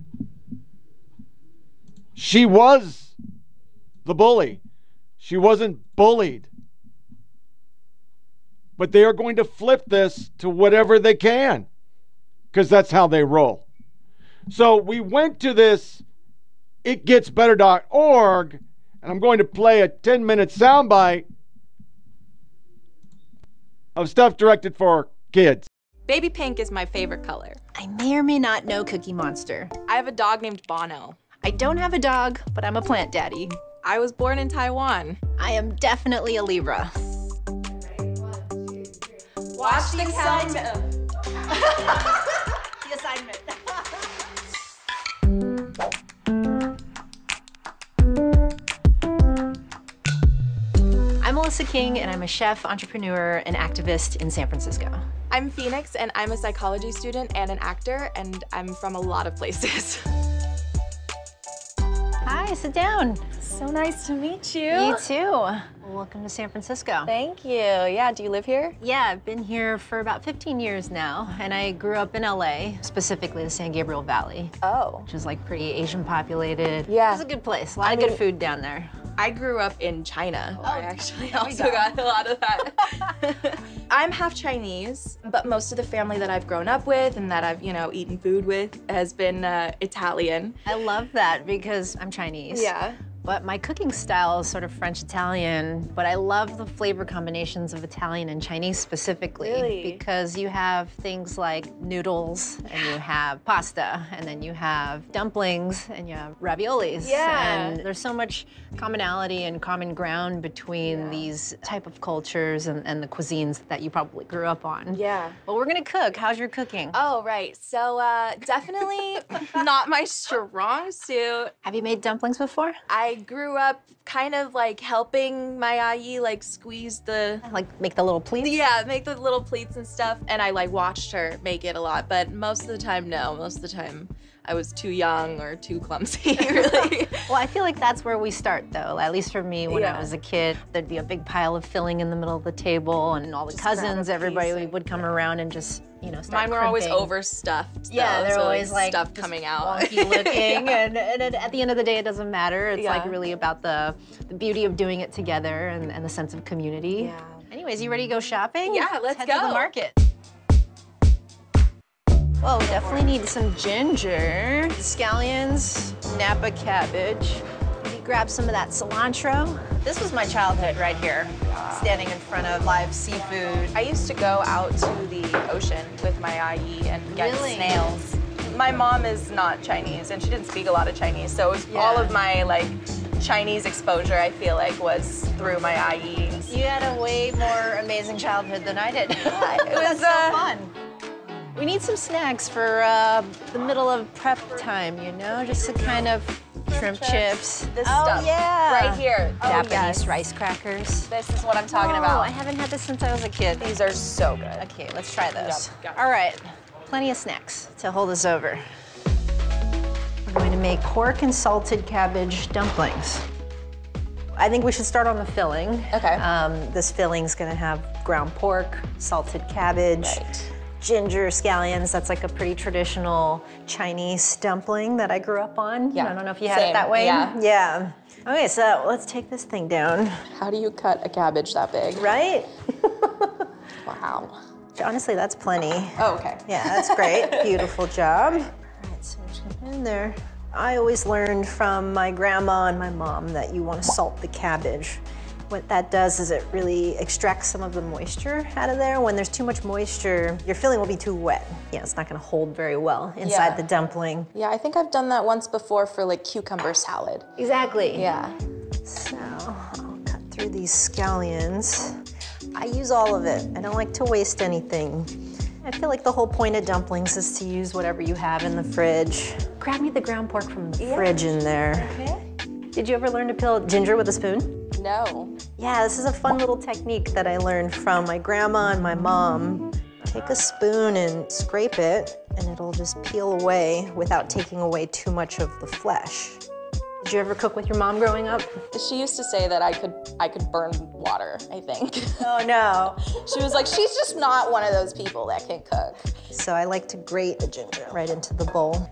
She was the bully. She wasn't bullied. But they are going to flip this to whatever they can, because that's how they roll. So we went to this itgetsbetter.org, and I'm going to play a 10-minute soundbite of stuff directed for kids. Baby pink is my favorite color. I may or may not know Cookie Monster. I have a dog named Bono. I don't have a dog, but I'm a plant daddy. I was born in Taiwan. I am definitely a Libra. Watch the assignment. The assignment. I'm Melissa Melissa King, and I'm a chef, entrepreneur, and activist in San Francisco. I'm Phoenix, and I'm a psychology student and an actor, and I'm from a lot of places. Hi, sit down. So nice to meet you. You too. Welcome to San Francisco. Thank you. Yeah, do you live here? Yeah, I've been here for about 15 years now, and I grew up in LA, specifically the San Gabriel Valley. Oh. Which is like pretty Asian populated. Yeah. It's a good place. A lot of good food down there. I grew up in China. Oh, I actually also got a lot of that. I'm half Chinese, but most of the family that I've grown up with and that I've, eaten food with has been Italian. I love that because I'm Chinese. Yeah. But my cooking style is sort of French-Italian, but I love the flavor combinations of Italian and Chinese specifically. Really? Because you have things like noodles, and you have pasta, and then you have dumplings, and you have raviolis. Yeah. And there's so much commonality and common ground between these type of cultures and the cuisines that you probably grew up on. Yeah. But we're gonna cook. How's your cooking? Oh, right. So definitely not my strong suit. Have you made dumplings before? I grew up kind of like helping my ayi like squeeze the... Like make the little pleats? Yeah, make the little pleats and stuff. And I like watched her make it a lot, but most of the time, no. Most of the time I was too young or too clumsy, really. Well, I feel like that's where we start, though. At least for me, when I was a kid, there'd be a big pile of filling in the middle of the table, and all the cousins, everybody would come around and just, start Mine were always crimping. overstuffed. Yeah, though, they're so, always like stuff coming out. wonky looking, and at the end of the day, it doesn't matter. It's like really about the beauty of doing it together and the sense of community. Yeah. Anyways, you ready to go shopping? Yeah, let's head go. to the market. Well, we definitely need some ginger, scallions, Napa cabbage. Maybe grab some of that cilantro. This was my childhood right here, standing in front of live seafood. I used to go out to the ocean with my ayi and get Really? snails. My mom is not Chinese, and she didn't speak a lot of Chinese, so it was all of my Chinese exposure, I feel like, was through my ayi. You had a way more amazing childhood than I did. It was so fun. We need some snacks for the middle of prep time, just to kind of shrimp chips. This oh, stuff yeah. right here. Japanese rice crackers. This is what I'm talking about. I haven't had this since I was a kid. These are so good. Okay, let's try those. Yep. All right, plenty of snacks to hold us over. We're going to make pork and salted cabbage dumplings. I think we should start on the filling. Okay. This filling's gonna have ground pork, salted cabbage, ginger, scallions. That's like a pretty traditional Chinese dumpling that I grew up on. Yeah. I don't know if you had it that way. Yeah. Okay, so let's take this thing down. How do you cut a cabbage that big? Right? Wow. Honestly, that's plenty. Oh, okay. Yeah, that's great. Beautiful job. All right, so we're just gonna put it in there. I always learned from my grandma and my mom that you want to salt the cabbage. What that does is it really extracts some of the moisture out of there. When there's too much moisture, your filling will be too wet. It's not gonna hold very well inside the dumpling. Yeah, I think I've done that once before for cucumber salad. Exactly. Yeah. So I'll cut through these scallions. I use all of it. I don't like to waste anything. I feel like the whole point of dumplings is to use whatever you have in the fridge. Grab me the ground pork from the fridge in there. Okay. Did you ever learn to peel ginger with a spoon? No. Yeah, this is a fun little technique that I learned from my grandma and my mom. Take a spoon and scrape it, and it'll just peel away without taking away too much of the flesh. Did you ever cook with your mom growing up? She used to say that I could burn water, I think. Oh no. She was like, she's just not one of those people that can cook. So I like to grate the ginger right into the bowl.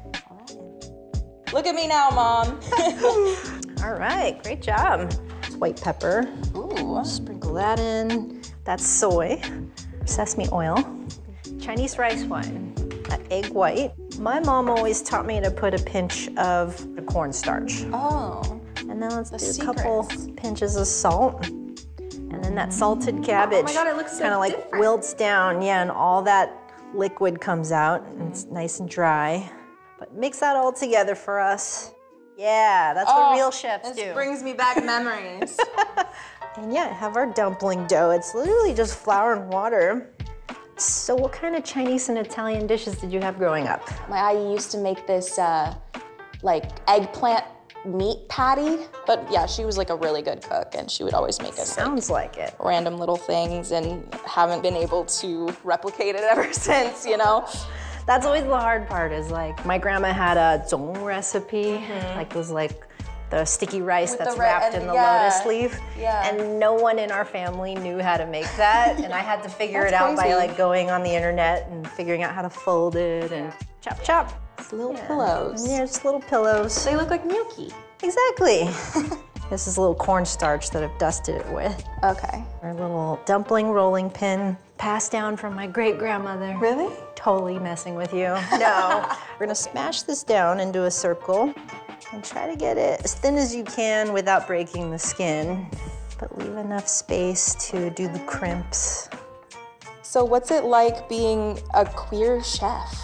Look at me now, Mom. All right, great job. White pepper. Ooh. Sprinkle that in. That's soy. Sesame oil. Chinese rice wine. Egg white. My mom always taught me to put a pinch of the cornstarch. Oh. And then let's do a couple pinches of salt. And then that salted cabbage. Oh my God, it looks so kind of like different. wilts down, and all that liquid comes out, and it's nice and dry. But mix that all together for us. Yeah, that's what real chefs do. This brings me back memories. And yeah, have our dumpling dough. It's literally just flour and water. So what kind of Chinese and Italian dishes did you have growing up? My ayi used to make this eggplant meat patty. But yeah, she was like a really good cook, and she would always make us like it. Random little things, and haven't been able to replicate it ever since, you know? That's always the hard part, is like, my grandma had a zong recipe, like was like the sticky rice With that's the wrapped in the yeah. lotus leaf. Yeah. And no one in our family knew how to make that. And I had to figure it That's out by crazy. like going on the internet and figuring out how to fold it and chop chop. It's little pillows. Yeah, just little pillows. They look like gnocchi. Exactly. This is a little cornstarch that I've dusted it with. Okay. Our little dumpling rolling pin, passed down from my great grandmother. Really? Totally messing with you. No. We're gonna smash this down into a circle and try to get it as thin as you can without breaking the skin, but leave enough space to do the crimps. So what's it like being a queer chef?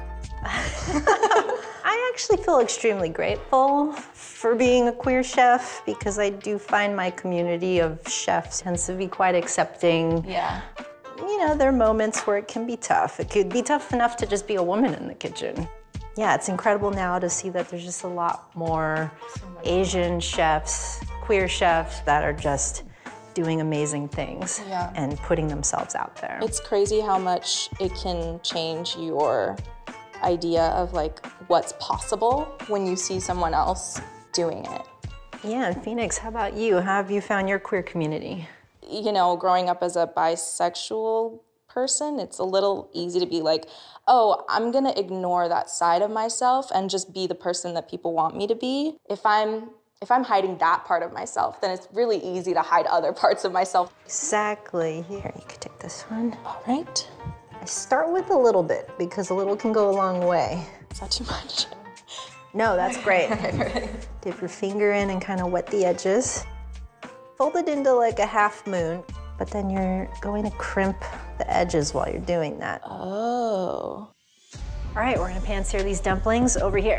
I actually feel extremely grateful for being a queer chef, because I do find my community of chefs tends to be quite accepting. Yeah. You know, there are moments where it can be tough. It could be tough enough to just be a woman in the kitchen. Yeah, it's incredible now to see that there's just a lot more Asian chefs, queer chefs that are just doing amazing things and putting themselves out there. It's crazy how much it can change your idea of like what's possible when you see someone else doing it. Yeah, and Phoenix, how about you? How have you found your queer community? You know, growing up as a bisexual person, it's a little easy to be like, oh, I'm gonna ignore that side of myself and just be the person that people want me to be. If I'm hiding that part of myself, then it's really easy to hide other parts of myself. Exactly. Here, you could take this one. All right. I start with a little bit, because a little can go a long way. Is that too much? No, that's great. Dip your finger in and kind of wet the edges. Fold it into like a half moon, but then you're going to crimp the edges while you're doing that. Oh. All right, we're gonna pan sear these dumplings over here.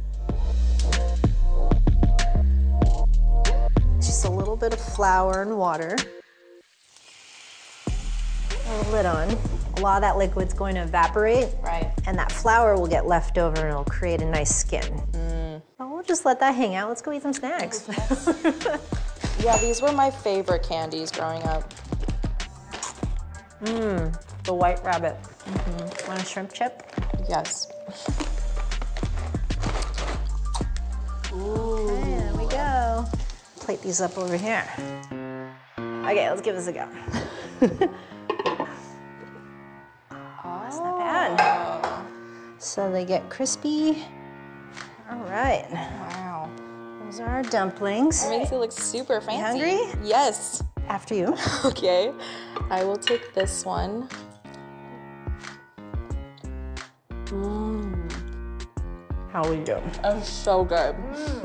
Just a little bit of flour and water. Put a lid on. A lot of that liquid's going to evaporate. Right. And that flour will get left over and it'll create a nice skin. Well, we'll just let that hang out. Let's go eat some snacks. Yeah, these were my favorite candies growing up. The White Rabbit. Want a shrimp chip? Yes. Ooh. Okay, there we go. Plate these up over here. Okay, let's give this a go. That's not bad. So they get crispy. All right. Wow. Those are our dumplings. It makes it look super fancy. You hungry? Yes. After you. Okay. I will take this one. How are you doing? Oh, so good.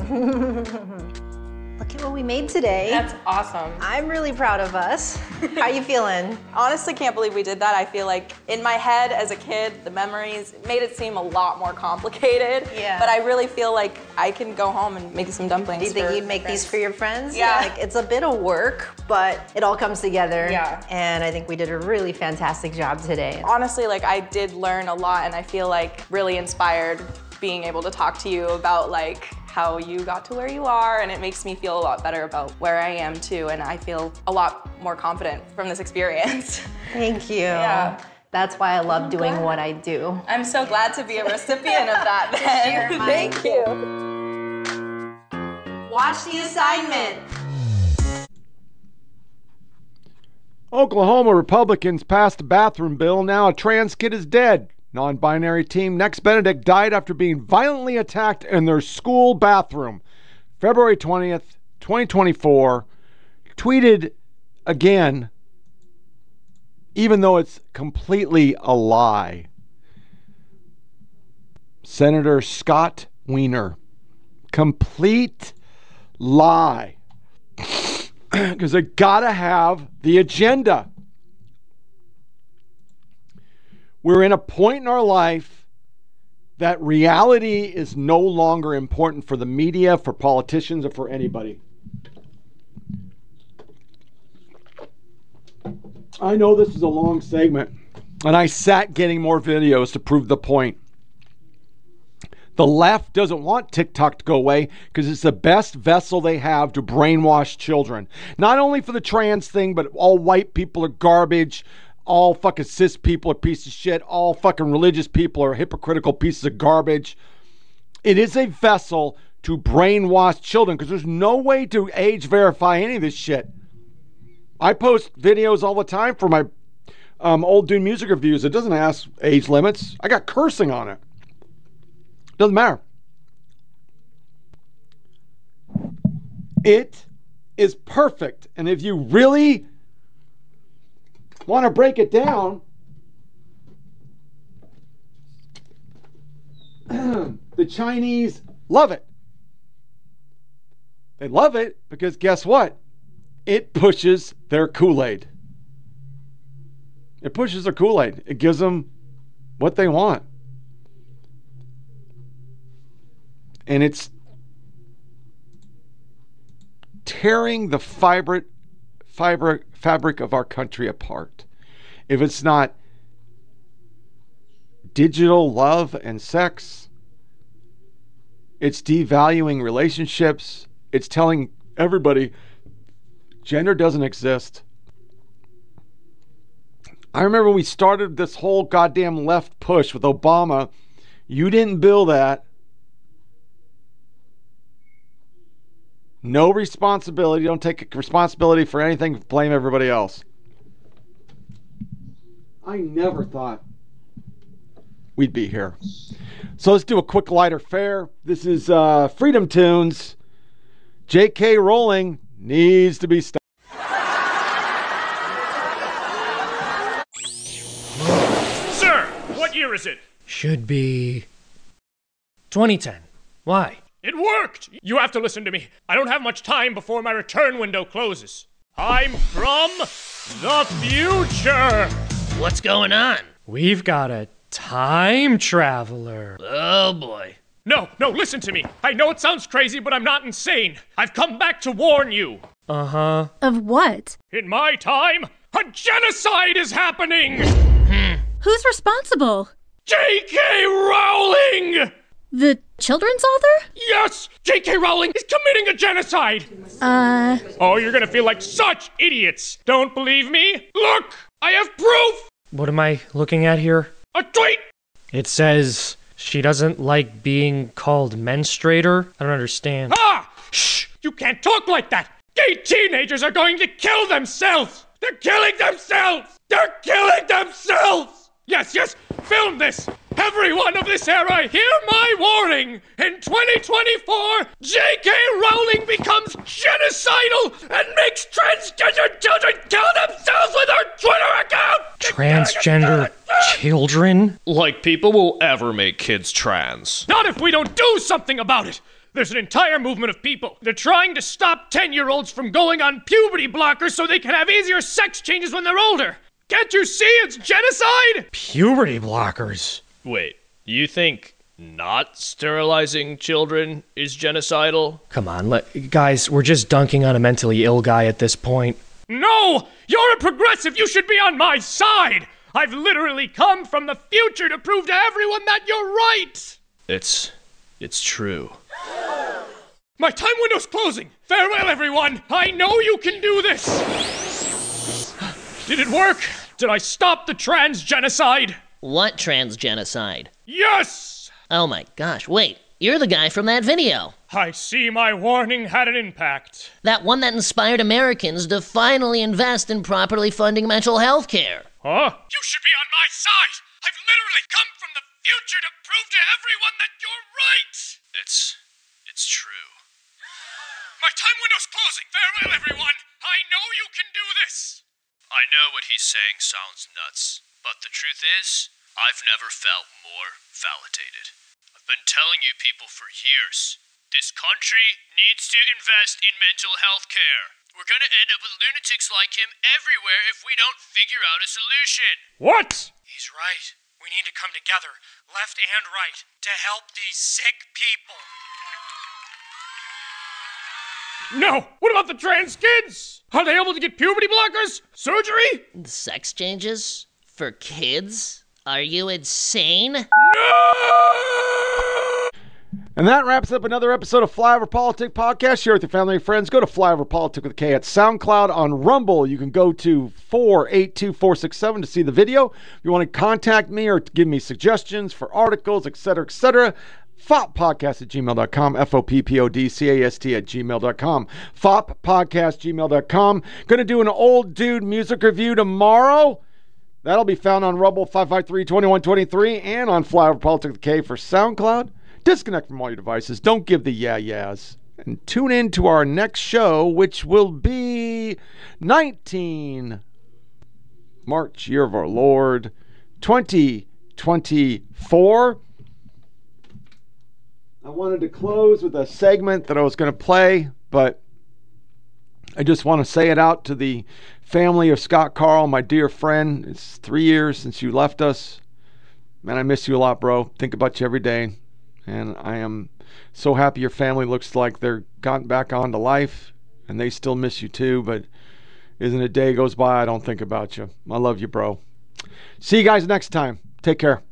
Look at what we made today. That's awesome. I'm really proud of us. How you feeling? Honestly, can't believe we did that. I feel like in my head as a kid, the memories made it seem a lot more complicated. Yeah. But I really feel like I can go home and make some dumplings. Do you think you'd make these for your friends? Yeah. Like, it's a bit of work, but it all comes together. Yeah. And I think we did a really fantastic job today. Honestly, like I did learn a lot, and I feel like really inspired being able to talk to you about like how you got to where you are, and it makes me feel a lot better about where I am too, and I feel a lot more confident from this experience. Thank you. Yeah. That's why I love doing what I do. I'm so glad to be a recipient of that then. Thank you. Watch the assignment. Oklahoma Republicans passed a bathroom bill. Now a trans kid is dead. Non-binary teen Next Benedict died after being violently attacked in their school bathroom. February 20th, 2024. Tweeted again, even though it's completely a lie. Senator Scott Wiener. Complete lie. Because they gotta have the agenda. We're in a point in our life that reality is no longer important for the media, for politicians, or for anybody. I know this is a long segment, and I sat getting more videos to prove the point. The left doesn't want TikTok to go away because it's the best vessel they have to brainwash children. Not only for the trans thing, but all white people are garbage. All fucking cis people are pieces of shit. All fucking religious people are hypocritical pieces of garbage. It is a vessel to brainwash children because there's no way to age verify any of this shit. I post videos all the time for my old dude music reviews. It doesn't ask age limits. I got cursing on it. Doesn't matter. It is perfect. And if you really want to break it down, the Chinese love it. They love it because guess what? It pushes their Kool-Aid. It pushes their Kool-Aid. It gives them what they want. And it's tearing the fabric of our country apart. If it's not digital love and sex, it's devaluing relationships. It's telling everybody gender doesn't exist. I remember when we started this whole goddamn left push with Obama. You didn't build that. No responsibility. Don't take responsibility for anything. Blame everybody else. I never thought we'd be here. So let's do a quick lighter fare. This is Freedom Tunes. J.K. Rowling needs to be stopped. Sir, what year is it? Should be 2010. Why? It worked! You have to listen to me. I don't have much time before my return window closes. I'm from the future! What's going on? We've got a time traveler. Oh boy. No, listen to me. I know it sounds crazy, but I'm not insane. I've come back to warn you. Uh-huh. Of what? In my time, a genocide is happening! Who's responsible? J.K. Rowling! The children's author? Yes! J.K. Rowling is committing a genocide! Oh, you're gonna feel like such idiots! Don't believe me? Look! I have proof! What am I looking at here? A tweet! It says she doesn't like being called menstruator. I don't understand. Ah! Shh! You can't talk like that! Gay teenagers are going to kill themselves! They're killing themselves! They're killing themselves! Yes, film this! Everyone of this era, hear my warning! In 2024, J.K. Rowling becomes genocidal and makes transgender children kill themselves with her Twitter account! Transgender children? Like people will ever make kids trans. Not if we don't do something about it! There's an entire movement of people. They're trying to stop 10-year-olds from going on puberty blockers so they can have easier sex changes when they're older. Can't you see it's genocide? Puberty blockers? Wait, you think not sterilizing children is genocidal? Come on, guys, we're just dunking on a mentally ill guy at this point. No! You're a progressive! You should be on my side! I've literally come from the future to prove to everyone that you're right! It's true. My time window's closing! Farewell, everyone! I know you can do this! Did it work? Did I stop the trans genocide? What trans genocide? Yes! Oh my gosh, wait, you're the guy from that video. I see my warning had an impact. That one that inspired Americans to finally invest in properly funding mental health care. Huh? You should be on my side! I've literally come from the future to prove to everyone that you're right! It's true. My time window's closing. Farewell, everyone! I know you can do this! I know what he's saying sounds nuts, but the truth is, I've never felt more validated. I've been telling you people for years, this country needs to invest in mental health care. We're gonna end up with lunatics like him everywhere if we don't figure out a solution. What? He's right. We need to come together, left and right, to help these sick people. No! What about the trans kids? Are they able to get puberty blockers? Surgery? Sex changes? For kids? Are you insane? No! And that wraps up another episode of Flyover Politic Podcast. Share with your family and friends. Go to Flyover Politic with a K at SoundCloud. On Rumble, you can go to 482467 to see the video. If you want to contact me or give me suggestions for articles, etc., foppodcast@gmail.com, foppodcast@gmail.com, foppodcast@gmail.com. Gonna do an old dude music review tomorrow. That'll be found on Rumble 553-2123 and on Flyover Politics with K for SoundCloud. Disconnect from all your devices. Don't give the yeah-yeahs. And tune in to our next show, which will be 19 March, year of our Lord, 2024. I wanted to close with a segment that I was going to play, but I just want to say it out to the family of Scott Carl, my dear friend. It's 3 years since you left us. Man, I miss you a lot, bro. Think about you every day. And I am so happy your family looks like they're gotten back onto life, and they still miss you too, but isn't a day goes by I don't think about you. I love you, bro. See you guys next time. Take care.